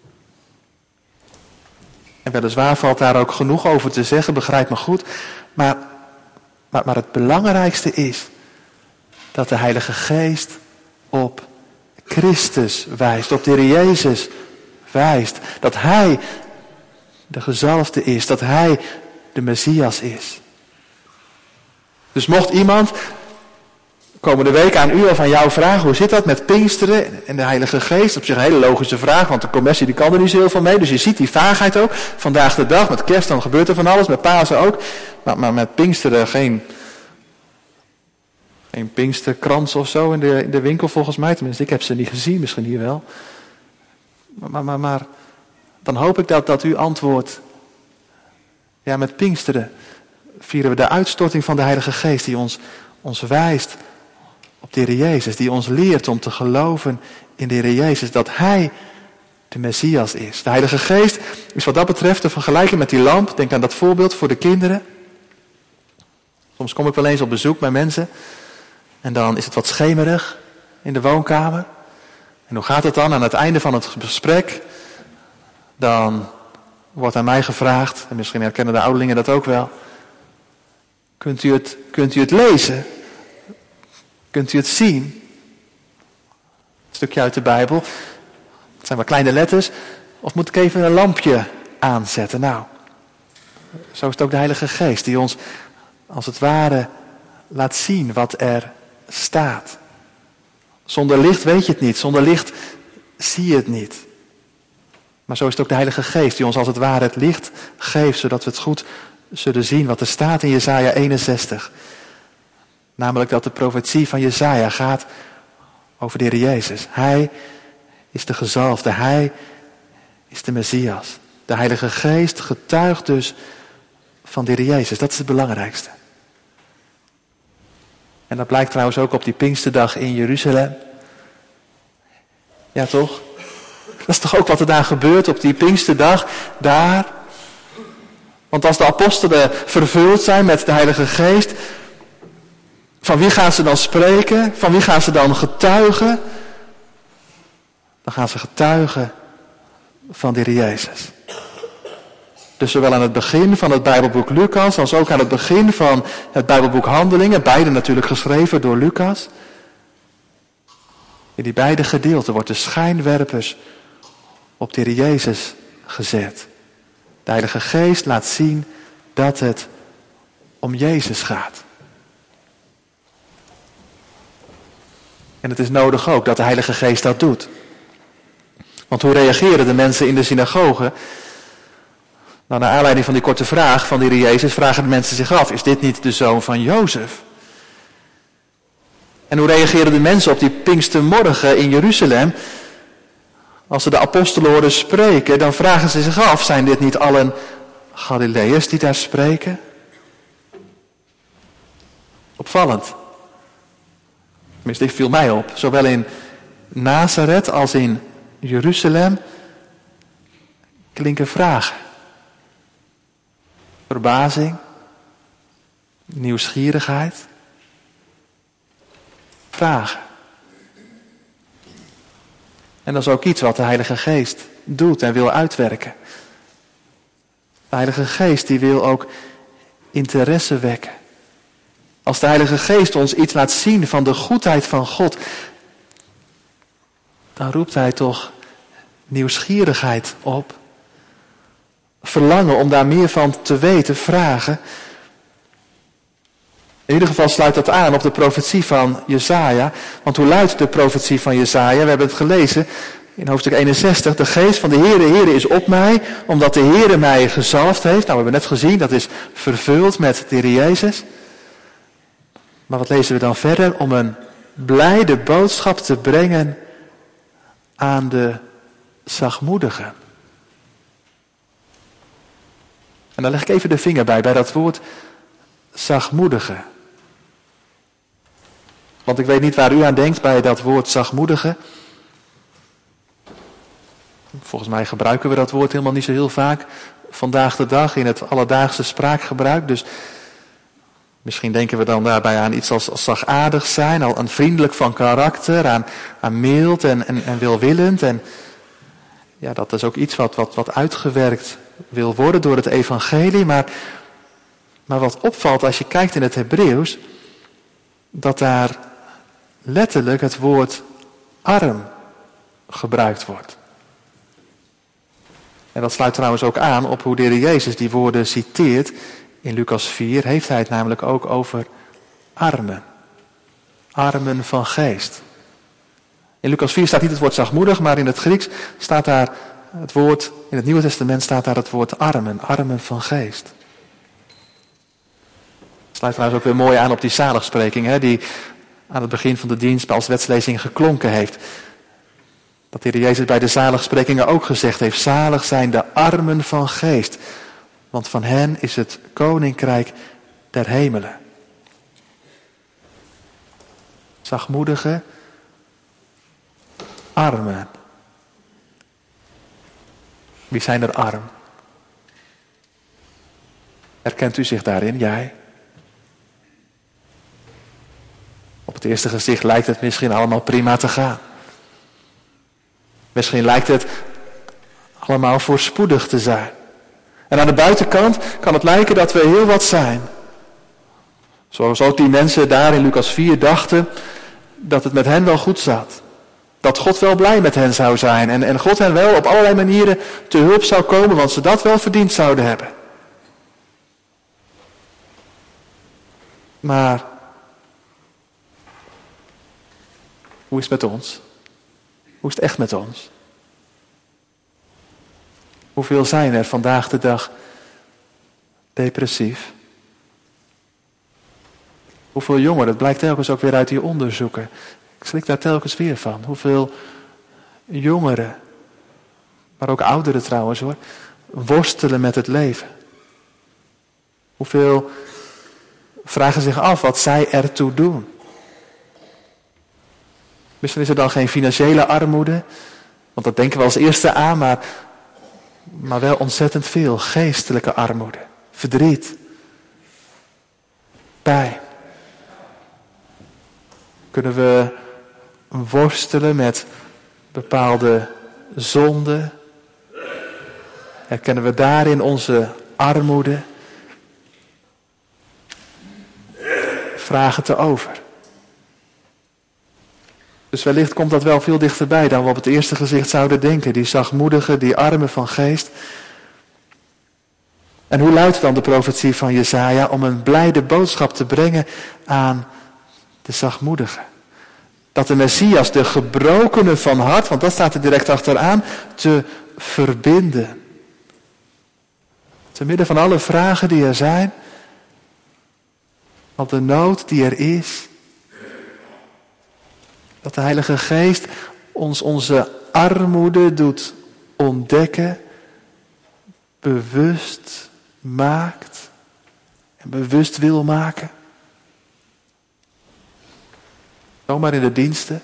Speaker 2: En weliswaar valt daar ook genoeg over te zeggen, begrijp me goed, maar, maar, maar het belangrijkste is dat de Heilige Geest op Christus wijst, op de Heer Jezus wijst. Dat Hij de gezalfde is, dat Hij de Messias is. Dus mocht iemand komende week aan u of aan jou vragen, hoe zit dat met Pinksteren en de Heilige Geest? Op zich een hele logische vraag, want de commissie die kan er niet zo heel veel mee. Dus je ziet die vaagheid ook. Vandaag de dag, met kerst dan gebeurt er van alles, met Pasen ook. Maar, maar met Pinksteren geen, geen Pinksterkrans of zo in de, in de winkel volgens mij. Tenminste, ik heb ze niet gezien, misschien hier wel. Maar, maar, maar, maar dan hoop ik dat, dat u antwoordt, ja, met Pinksteren vieren we de uitstorting van de Heilige Geest die ons, ons wijst op de Heer Jezus, die ons leert om te geloven in de Heer Jezus, dat Hij de Messias is. De Heilige Geest is wat dat betreft te vergelijken met die lamp. Denk aan dat voorbeeld voor de kinderen. Soms kom ik wel eens op bezoek bij mensen en dan is het wat schemerig in de woonkamer. En hoe gaat het dan aan het einde van het gesprek? Dan wordt aan mij gevraagd, en misschien herkennen de ouderlingen dat ook wel, kunt u het, kunt u het lezen? Kunt u het zien? Een stukje uit de Bijbel. Het zijn maar kleine letters. Of moet ik even een lampje aanzetten? Nou, zo is het ook de Heilige Geest die ons als het ware laat zien wat er staat. Zonder licht weet je het niet. Zonder licht zie je het niet. Maar zo is het ook de Heilige Geest die ons als het ware het licht geeft, zodat we het goed zullen zien wat er staat in Jesaja eenenzestig. Namelijk dat de profetie van Jesaja gaat over de Heer Jezus. Hij is de gezalfde, hij is de Messias. De Heilige Geest getuigt dus van de Heer Jezus. Dat is het belangrijkste. En dat blijkt trouwens ook op die Pinksterdag in Jeruzalem. Ja, toch? Dat is toch ook wat er daar gebeurt op die Pinksterdag, daar. Want als de apostelen vervuld zijn met de Heilige Geest, van wie gaan ze dan spreken? Van wie gaan ze dan getuigen? Dan gaan ze getuigen van de Heer Jezus. Dus zowel aan het begin van het Bijbelboek Lucas als ook aan het begin van het Bijbelboek Handelingen, beide natuurlijk geschreven door Lucas. In die beide gedeelten wordt de schijnwerpers op de Heer Jezus gezet. De Heilige Geest laat zien dat het om Jezus gaat. En het is nodig ook dat de Heilige Geest dat doet. Want hoe reageren de mensen in de synagoge? Nou, naar aanleiding van die korte vraag van de Heer Jezus vragen de mensen zich af, is dit niet de zoon van Jozef? En hoe reageren de mensen op die Pinkstermorgen in Jeruzalem? Als ze de apostelen horen spreken, dan vragen ze zich af, zijn dit niet allen Galileërs die daar spreken? Opvallend. Tenminste, dit viel mij op. Zowel in Nazareth als in Jeruzalem klinken vragen. Verbazing, nieuwsgierigheid, vragen. En dat is ook iets wat de Heilige Geest doet en wil uitwerken. De Heilige Geest die wil ook interesse wekken. Als de Heilige Geest ons iets laat zien van de goedheid van God, dan roept Hij toch nieuwsgierigheid op. Verlangen om daar meer van te weten, vragen. In ieder geval sluit dat aan op de profetie van Jesaja. Want hoe luidt de profetie van Jesaja? We hebben het gelezen in hoofdstuk eenenzestig. De geest van de Heere, Heere is op mij, omdat de Heere mij gezalfd heeft. Nou, we hebben net gezien, dat is vervuld met de Heer Jezus. Maar wat lezen we dan verder? Om een blijde boodschap te brengen aan de zachtmoedigen. En daar leg ik even de vinger bij, bij dat woord zachtmoedige. Want ik weet niet waar u aan denkt bij dat woord zachtmoedige. Volgens mij gebruiken we dat woord helemaal niet zo heel vaak vandaag de dag in het alledaagse spraakgebruik. Dus misschien denken we dan daarbij aan iets als, als zachtaardig zijn, al aan vriendelijk van karakter, aan, aan mild en, en, en welwillend. En ja, dat is ook iets wat, wat, wat uitgewerkt wil worden door het evangelie. Maar, maar wat opvalt als je kijkt in het Hebreeuws, dat daar letterlijk het woord arm gebruikt wordt. En dat sluit trouwens ook aan op hoe de Heer Jezus die woorden citeert. In Lucas vier heeft hij het namelijk ook over armen. Armen van geest. In Lucas vier staat niet het woord zachtmoedig, maar in het Grieks staat daar het woord, in het Nieuwe Testament staat daar het woord armen. Armen van geest. Het sluit trouwens ook weer mooi aan op die zaligspreking, hè, die aan het begin van de dienst als wetslezing geklonken heeft. Dat de Heer Jezus bij de zaligsprekingen ook gezegd heeft, zalig zijn de armen van geest, want van hen is het koninkrijk der hemelen. Zachtmoedige, armen. Wie zijn er arm? Herkent u zich daarin, jij? Op het eerste gezicht lijkt het misschien allemaal prima te gaan. Misschien lijkt het allemaal voorspoedig te zijn. En aan de buitenkant kan het lijken dat we heel wat zijn. Zoals ook die mensen daar in Lucas vier dachten dat het met hen wel goed zat. Dat God wel blij met hen zou zijn. En, en God hen wel op allerlei manieren te hulp zou komen, want ze dat wel verdiend zouden hebben. Maar hoe is het met ons? Hoe is het echt met ons? Hoeveel zijn er vandaag de dag depressief? Hoeveel jongeren, dat blijkt telkens ook weer uit die onderzoeken. Ik schrik daar telkens weer van. Hoeveel jongeren, maar ook ouderen trouwens hoor, worstelen met het leven. Hoeveel vragen zich af wat zij ertoe doen. Misschien is er dan geen financiële armoede, want dat denken we als eerste aan, maar, maar wel ontzettend veel geestelijke armoede, verdriet, pijn. Kunnen we worstelen met bepaalde zonden? Herkennen we daarin onze armoede? Vragen te over. Dus wellicht komt dat wel veel dichterbij dan we op het eerste gezicht zouden denken. Die zachtmoedige, die arme van geest. En hoe luidt dan de profetie van Jesaja om een blijde boodschap te brengen aan de zachtmoedige? Dat de Messias, de gebrokene van hart, want dat staat er direct achteraan, te verbinden. Te midden van alle vragen die er zijn, op de nood die er is, dat de Heilige Geest ons onze armoede doet ontdekken, bewust maakt en bewust wil maken. Zomaar in de diensten.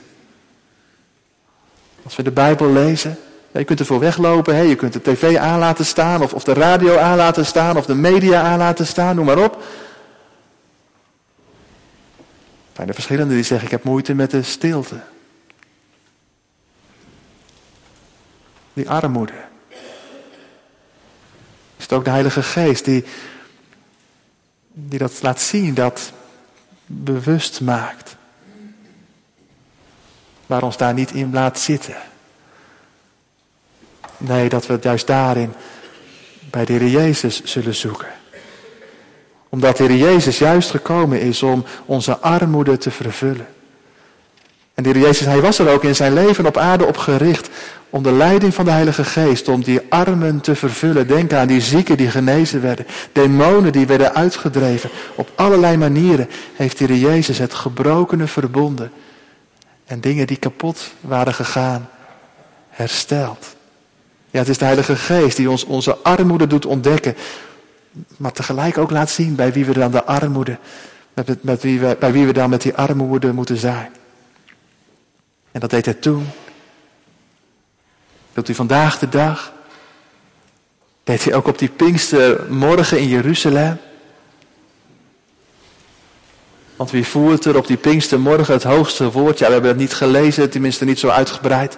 Speaker 2: Als we de Bijbel lezen. Ja, je kunt ervoor weglopen. Hè? Je kunt de tv aan laten staan. Of, of de radio aan laten staan. Of de media aan laten staan. Noem maar op. Er zijn er verschillende die zeggen ik heb moeite met de stilte. Die armoede. Is het ook de Heilige Geest die, die dat laat zien. Dat bewust maakt. Maar ons daar niet in laat zitten. Nee, dat we het juist daarin bij de Heer Jezus zullen zoeken. Omdat de Heer Jezus juist gekomen is om onze armoede te vervullen. En de Heer Jezus, hij was er ook in zijn leven op aarde op gericht. Om de leiding van de Heilige Geest, om die armen te vervullen. Denk aan die zieken die genezen werden. Demonen die werden uitgedreven. Op allerlei manieren heeft de Heer Jezus het gebrokene verbonden. En dingen die kapot waren gegaan, hersteld. Ja, het is de Heilige Geest die ons onze armoede doet ontdekken. Maar tegelijk ook laat zien bij wie we dan de armoede, met, met wie we, bij wie we dan met die armoede moeten zijn. En dat deed hij toen. Doet hij vandaag de dag. Deed hij ook op die Pinkstermorgen in Jeruzalem. Want wie voert er op die Pinkstermorgen het hoogste woord? Ja, we hebben het niet gelezen, tenminste niet zo uitgebreid.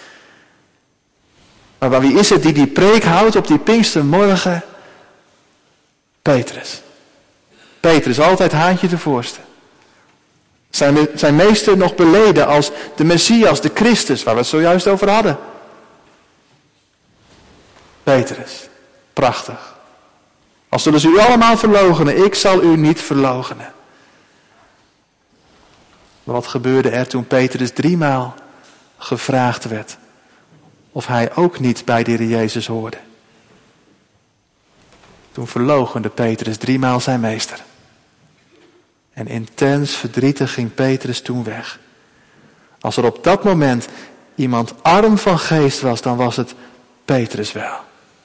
Speaker 2: Maar wie is het die die preek houdt op die Pinkstermorgen? Petrus. Petrus, altijd haantje de voorste. Zijn, zijn meester nog beleden als de Messias, de Christus, waar we het zojuist over hadden. Petrus, prachtig. Als zullen ze u allemaal verloochenen, ik zal u niet verloochenen. Maar wat gebeurde er toen Petrus driemaal gevraagd werd of hij ook niet bij de Heer Jezus hoorde? Toen verloochende Petrus driemaal zijn meester. En intens verdrietig ging Petrus toen weg. Als er op dat moment iemand arm van geest was, dan was het Petrus wel.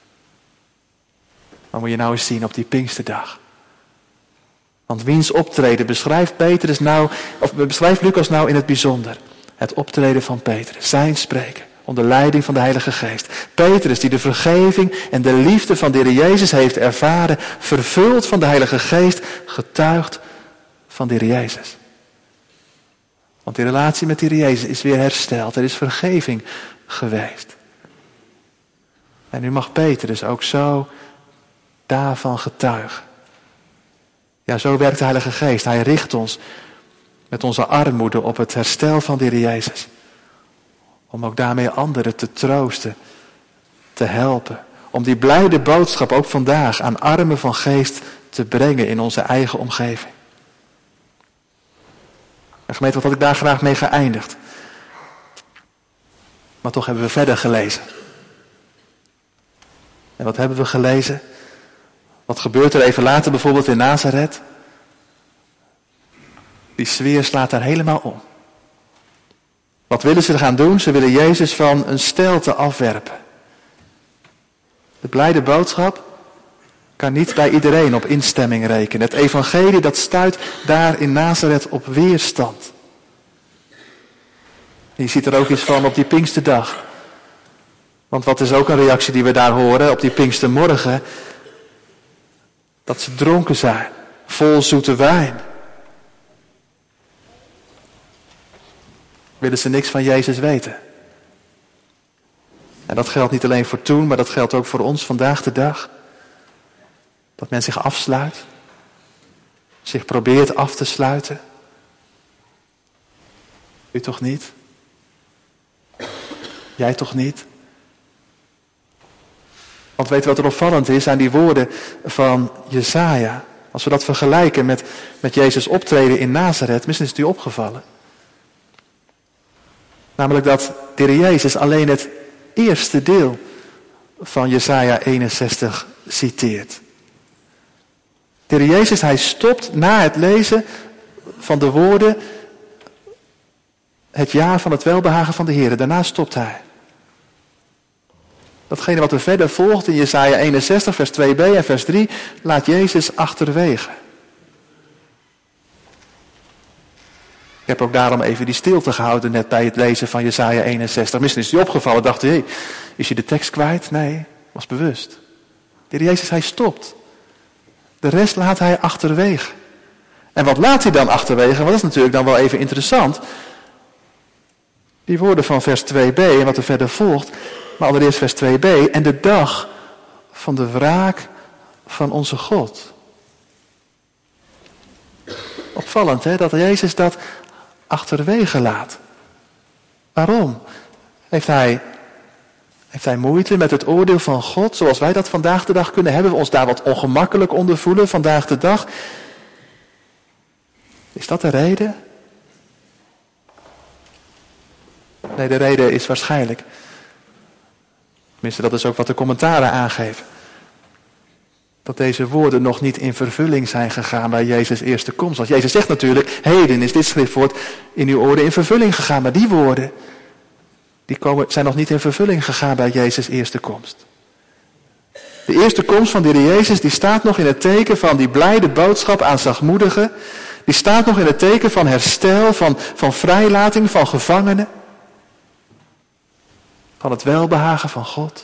Speaker 2: Maar moet je nou eens zien op die Pinksterdag. Want wiens optreden beschrijft Petrus nou, of beschrijft Lucas nou in het bijzonder? Het optreden van Petrus, zijn spreken, onder leiding van de Heilige Geest. Petrus die de vergeving en de liefde van de Heer Jezus heeft ervaren, vervuld van de Heilige Geest, getuigt van de Heer Jezus. Want die relatie met de Heer Jezus is weer hersteld, er is vergeving geweest. En nu mag Petrus ook zo daarvan getuigen. Ja, zo werkt de Heilige Geest. Hij richt ons met onze armoede op het herstel van de Heer Jezus. Om ook daarmee anderen te troosten, te helpen. Om die blijde boodschap ook vandaag aan armen van geest te brengen in onze eigen omgeving. En gemeente, wat had ik daar graag mee geëindigd. Maar toch hebben we verder gelezen. En wat hebben we gelezen? Wat gebeurt er even later bijvoorbeeld in Nazareth? Die sfeer slaat daar helemaal om. Wat willen ze gaan doen? Ze willen Jezus van een steilte afwerpen. De blijde boodschap kan niet bij iedereen op instemming rekenen. Het evangelie dat stuit daar in Nazareth op weerstand. En je ziet er ook iets van op die Pinksterdag. Want wat is ook een reactie die we daar horen op die Pinkstermorgen? Dat ze dronken zijn, vol zoete wijn. Willen ze niks van Jezus weten. En dat geldt niet alleen voor toen, maar dat geldt ook voor ons vandaag de dag. Dat men zich afsluit. Zich probeert af te sluiten. U toch niet? Jij toch niet? Want weet je wat er opvallend is aan die woorden van Jesaja? Als we dat vergelijken met, met Jezus' optreden in Nazareth, misschien is het u opgevallen. Namelijk dat de Heer Jezus alleen het eerste deel van Jesaja eenenzestig citeert. De Heer Jezus, hij stopt na het lezen van de woorden het jaar van het welbehagen van de Heer. Daarna stopt hij. Datgene wat er verder volgt in Jesaja eenenzestig, vers twee b en vers drie, laat Jezus achterwege. Ik heb ook daarom even die stilte gehouden net bij het lezen van Jesaja eenenzestig. Misschien is die opgevallen, dacht hé, hey, is je de tekst kwijt? Nee, was bewust. De Heer Jezus, hij stopt. De rest laat hij achterwege. En wat laat hij dan achterwege? Want dat is natuurlijk dan wel even interessant. Die woorden van vers twee b en wat er verder volgt. Maar allereerst vers twee b. En de dag van de wraak van onze God. Opvallend hè, dat Jezus dat achterwege laat. Waarom? Heeft hij, heeft hij moeite met het oordeel van God, zoals wij dat vandaag de dag kunnen? Hebben we ons daar wat ongemakkelijk onder voelen vandaag de dag? Is dat de reden? Nee, de reden is waarschijnlijk, tenminste dat is ook wat de commentaren aangeven, dat deze woorden nog niet in vervulling zijn gegaan bij Jezus' eerste komst. Want Jezus zegt natuurlijk, heden is dit schriftwoord in uw oren in vervulling gegaan. Maar die woorden, die komen, zijn nog niet in vervulling gegaan bij Jezus' eerste komst. De eerste komst van de Heer Jezus, die staat nog in het teken van die blijde boodschap aan zachtmoedigen. Die staat nog in het teken van herstel, van, van vrijlating, van gevangenen. Van het welbehagen van God.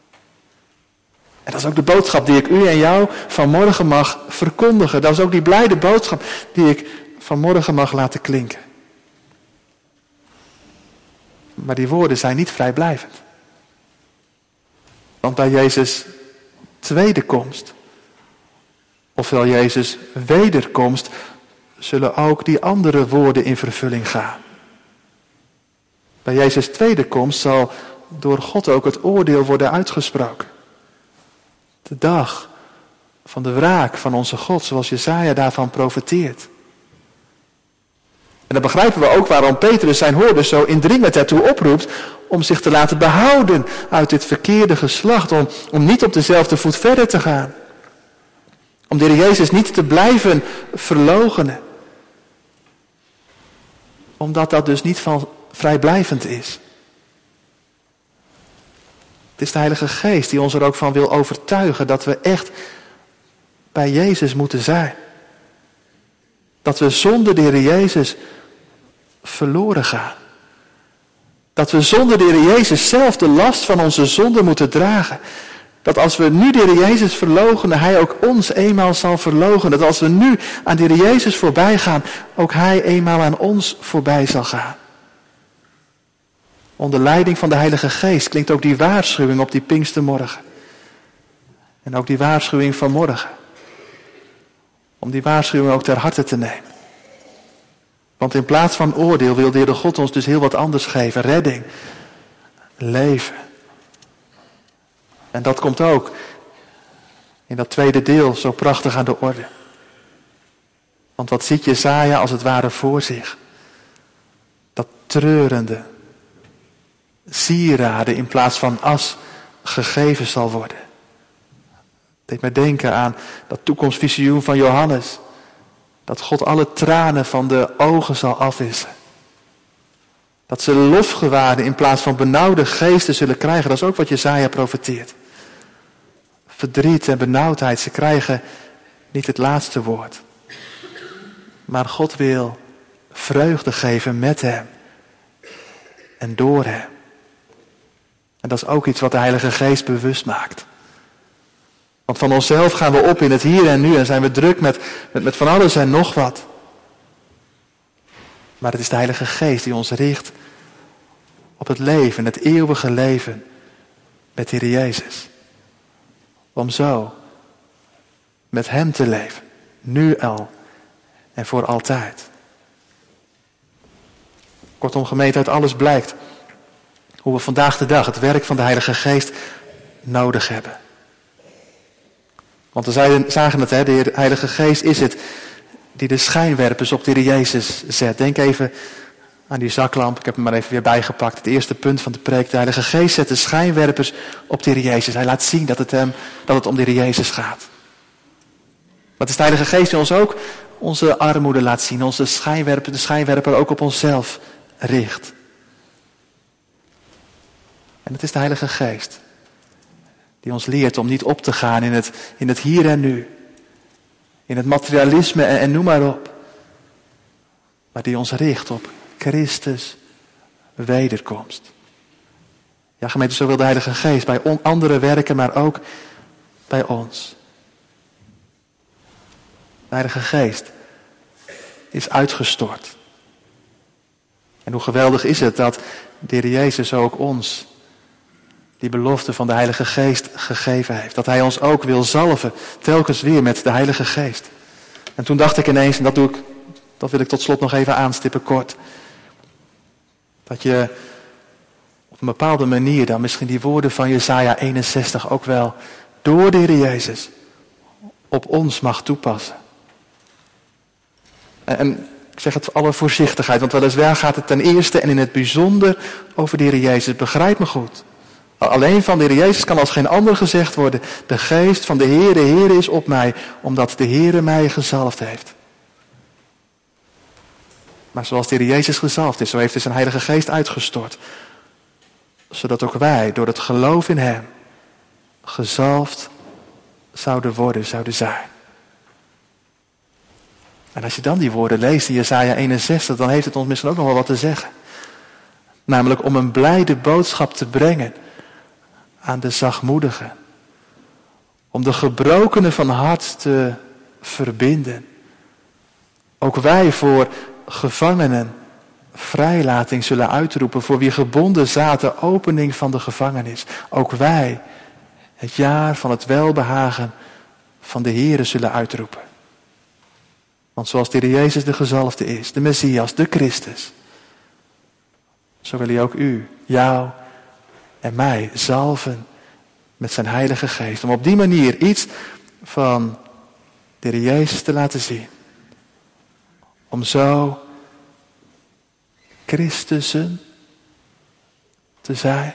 Speaker 2: En dat is ook de boodschap die ik u en jou vanmorgen mag verkondigen. Dat is ook die blijde boodschap die ik vanmorgen mag laten klinken. Maar die woorden zijn niet vrijblijvend. Want bij Jezus' tweede komst, ofwel Jezus' wederkomst, zullen ook die andere woorden in vervulling gaan. Bij Jezus' tweede komst zal door God ook het oordeel worden uitgesproken. De dag van de wraak van onze God, zoals Jesaja daarvan profeteert. En dan begrijpen we ook waarom Petrus zijn hoorders zo indringend ertoe oproept om zich te laten behouden uit dit verkeerde geslacht, om, om niet op dezelfde voet verder te gaan. Om de Heer Jezus niet te blijven verloochenen. Omdat dat dus niet van vrijblijvend is. Het is de Heilige Geest die ons er ook van wil overtuigen dat we echt bij Jezus moeten zijn. Dat we zonder de Heer Jezus verloren gaan. Dat we zonder de Heer Jezus zelf de last van onze zonde moeten dragen. Dat als we nu de Heer Jezus verloochenen, Hij ook ons eenmaal zal verloochenen. Dat als we nu aan de Heer Jezus voorbij gaan, ook Hij eenmaal aan ons voorbij zal gaan. Onder leiding van de Heilige Geest klinkt ook die waarschuwing op die Pinkstermorgen. En ook die waarschuwing van morgen. Om die waarschuwing ook ter harte te nemen. Want in plaats van oordeel wil de Heere God ons dus heel wat anders geven. Redding. Leven. En dat komt ook in dat tweede deel zo prachtig aan de orde. Want wat ziet Jesaja als het ware voor zich? Dat treurende sieraden in plaats van as gegeven zal worden. Het deed mij denken aan dat toekomstvisioen van Johannes. Dat God alle tranen van de ogen zal afwissen. Dat ze lofgewaarden in plaats van benauwde geesten zullen krijgen. Dat is ook wat Jesaja profeteert. Verdriet en benauwdheid, ze krijgen niet het laatste woord. Maar God wil vreugde geven met hem. En door hem. En dat is ook iets wat de Heilige Geest bewust maakt. Want van onszelf gaan we op in het hier en nu en zijn we druk met, met, met van alles en nog wat. Maar het is de Heilige Geest die ons richt op het leven, het eeuwige leven met de Heer Jezus. Om zo met hem te leven, nu al en voor altijd. Kortom, gemeente, uit alles blijkt hoe we vandaag de dag het werk van de Heilige Geest nodig hebben. Want we zeiden, zagen het, hè, de Heilige Geest is het die de schijnwerpers op de Heer Jezus zet. Denk even aan die zaklamp, ik heb hem maar even weer bijgepakt. Het eerste punt van de preek, de Heilige Geest zet de schijnwerpers op de Heer Jezus. Hij laat zien dat het, hem, dat het om de Heer Jezus gaat. Maar het is de Heilige Geest die ons ook onze armoede laat zien, onze schijnwerper, de schijnwerper ook op onszelf richt. En het is de Heilige Geest die ons leert om niet op te gaan in het, in het hier en nu. In het materialisme en, en noem maar op. Maar die ons richt op Christus wederkomst. Ja, gemeente, zo wil de Heilige Geest bij on, anderen werken, maar ook bij ons. De Heilige Geest is uitgestort. En hoe geweldig is het dat de Heer Jezus ook ons die belofte van de Heilige Geest gegeven heeft. Dat hij ons ook wil zalven, telkens weer met de Heilige Geest. En toen dacht ik ineens, en dat doe ik, dat wil ik tot slot nog even aanstippen kort. Dat je op een bepaalde manier dan misschien die woorden van Jesaja eenenzestig ook wel door de Heer Jezus op ons mag toepassen. En, en ik zeg het alle voorzichtigheid, want weliswaar gaat het ten eerste en in het bijzonder over de Heer Jezus. Begrijp me goed. Alleen van de Heer Jezus kan als geen ander gezegd worden, de geest van de Heer, de Heer is op mij, omdat de Heer mij gezalfd heeft. Maar zoals de Heer Jezus gezalfd is, zo heeft hij zijn Heilige Geest uitgestort. Zodat ook wij, door het geloof in hem, gezalfd zouden worden, zouden zijn. En als je dan die woorden leest in Jesaja eenenzestig, dan heeft het ons misschien ook nog wel wat te zeggen. Namelijk om een blijde boodschap te brengen aan de zachtmoedigen. Om de gebrokenen van hart te verbinden. Ook wij voor gevangenen vrijlating zullen uitroepen. Voor wie gebonden zaten, opening van de gevangenis. Ook wij het jaar van het welbehagen van de Heere zullen uitroepen. Want zoals de Heer Jezus de gezalfde is, de Messias, de Christus, zo wil hij ook u, jou en mij zalven met zijn Heilige Geest. Om op die manier iets van de Heer Jezus te laten zien. Om zo Christussen te zijn.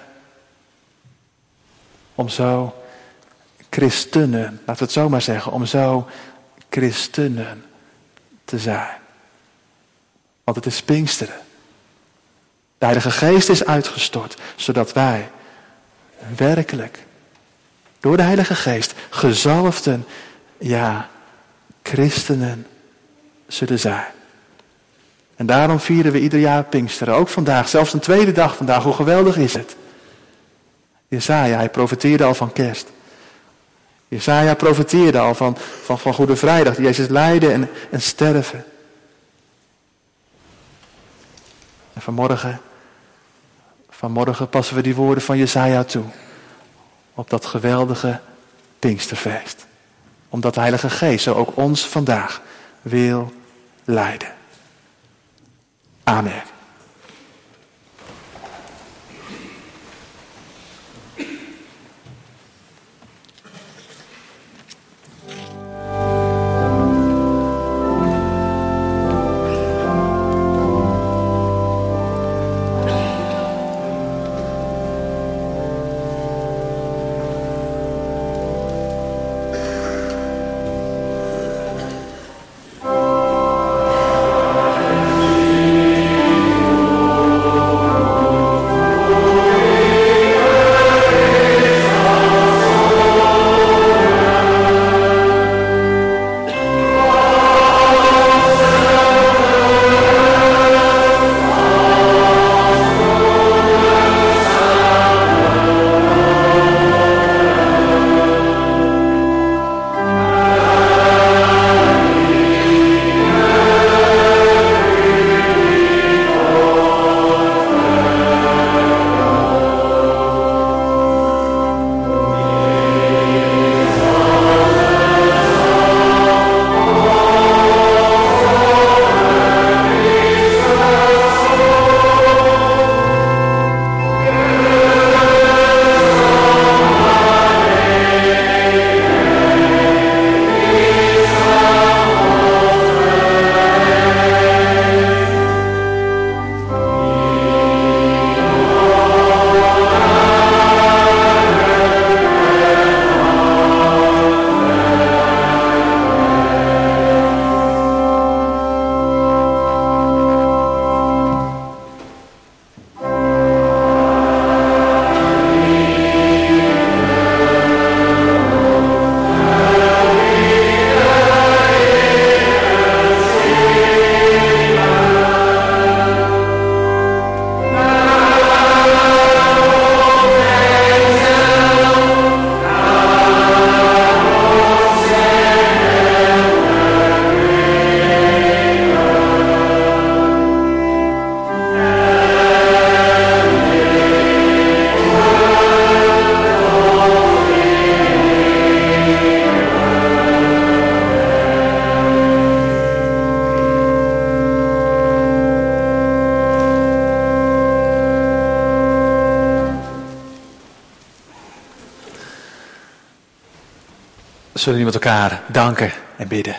Speaker 2: Om zo christenen, laten we het zo maar zeggen, om zo christenen te zijn. Want het is Pinksteren. De Heilige Geest is uitgestort, zodat wij werkelijk door de Heilige Geest gezalfden, ja, christenen zullen zijn. En daarom vieren we ieder jaar Pinksteren, ook vandaag, zelfs een tweede dag vandaag. Hoe geweldig is het? Jesaja, hij profeteerde al van kerst. Jesaja profeteerde al van, van, van Goede Vrijdag, die Jezus lijden en, en sterven. En vanmorgen, vanmorgen passen we die woorden van Jesaja toe. Op dat geweldige Pinksterfeest. Omdat de Heilige Geest zo ook ons vandaag wil leiden. Amen.
Speaker 3: Oh
Speaker 2: Zullen we met elkaar danken en bidden.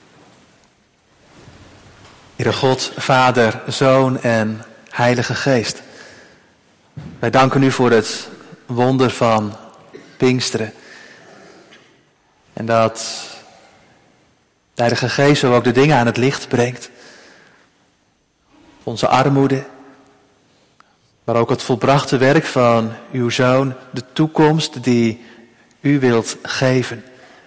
Speaker 2: Heere God, Vader, Zoon en Heilige Geest. Wij danken u voor het wonder van Pinksteren. En dat de Heilige Geest zo ook de dingen aan het licht brengt. Onze armoede, maar ook het volbrachte werk van uw Zoon, de toekomst die u wilt geven.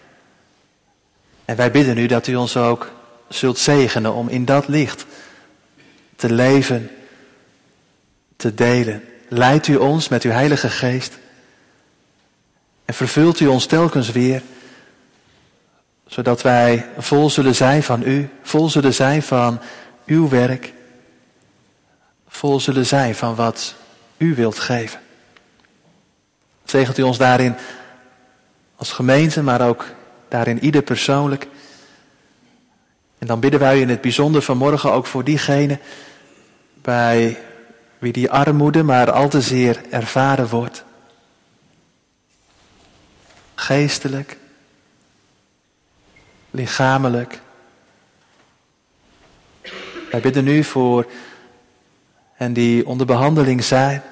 Speaker 2: En wij bidden u dat u ons ook zult zegenen om in dat licht te leven, te delen. Leidt u ons met uw Heilige Geest en vervult u ons telkens weer, zodat wij vol zullen zijn van u, vol zullen zijn van uw werk, vol zullen zijn van wat u wilt geven. Zegent u ons daarin als gemeente, maar ook daarin ieder persoonlijk. En dan bidden wij u in het bijzonder vanmorgen ook voor diegenen bij wie die armoede maar al te zeer ervaren wordt. Geestelijk, lichamelijk. Wij bidden u voor hen die onder behandeling zijn.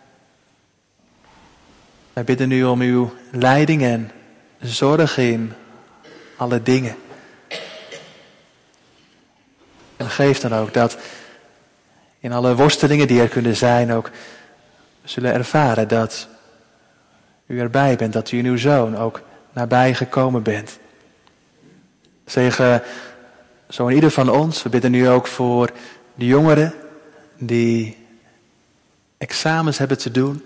Speaker 2: Wij bidden u om uw leiding en zorg in alle dingen. En geef dan ook dat in alle worstelingen die er kunnen zijn ook zullen ervaren dat u erbij bent, dat u in uw Zoon ook nabij gekomen bent. Zegen zo in ieder van ons. We bidden u ook voor de jongeren die examens hebben te doen.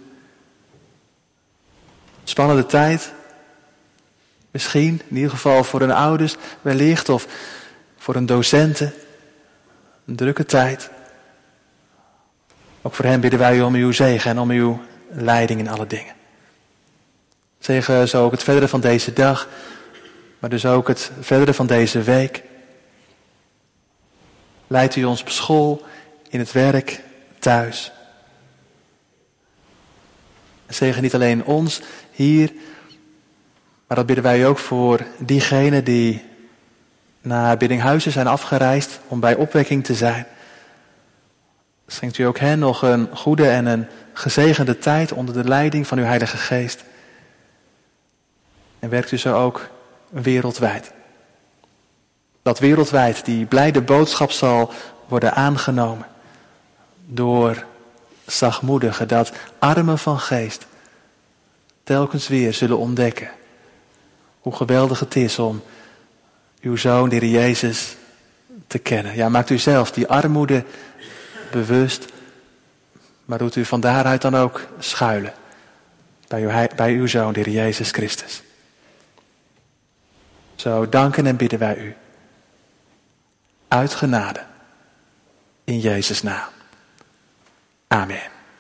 Speaker 2: Spannende tijd. Misschien, in ieder geval voor hun ouders wellicht, of voor hun docenten. Een drukke tijd. Ook voor hen bidden wij u om uw zegen en om uw leiding in alle dingen. Zegen zo ook het verdere van deze dag, maar dus ook het verdere van deze week. Leidt u ons op school, in het werk, thuis. Zegen niet alleen ons hier, maar dat bidden wij u ook voor diegenen die naar Biddinghuizen zijn afgereisd om bij opwekking te zijn. Schenkt u ook hen nog een goede en een gezegende tijd onder de leiding van uw Heilige Geest. En werkt u zo ook wereldwijd. Dat wereldwijd die blijde boodschap zal worden aangenomen door zachtmoedigen, dat armen van geest telkens weer zullen ontdekken hoe geweldig het is om uw Zoon, de Heer Jezus, te kennen. Ja, maakt u zelf die armoede bewust, maar doet u van daaruit dan ook schuilen bij uw, bij uw Zoon, de Heer Jezus Christus. Zo danken en bidden wij u. Uit genade. In Jezus' naam. Amen.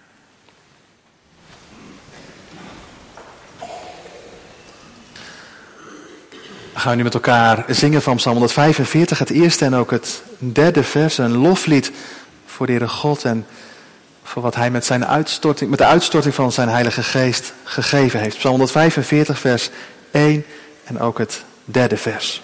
Speaker 2: We gaan nu met elkaar zingen van Psalm honderdvijfenveertig, het eerste en ook het derde vers, een loflied voor de Heere God en voor wat Hij met, zijn uitstorting, met de uitstorting van zijn Heilige Geest gegeven heeft. Psalm honderdvijfenveertig, vers één en ook het derde vers.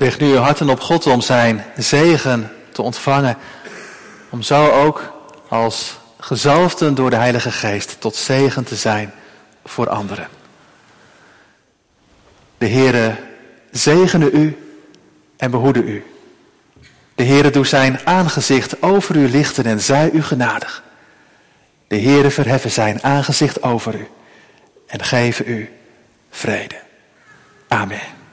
Speaker 2: Richt nu uw harten op God om zijn zegen te ontvangen. Om zo ook als gezalfden door de Heilige Geest tot zegen te zijn voor anderen. De Heere zegene u en behoede u. De Heere doe zijn aangezicht over u lichten en zij u genadig. De Heere verheffen zijn aangezicht over u en geven u vrede. Amen.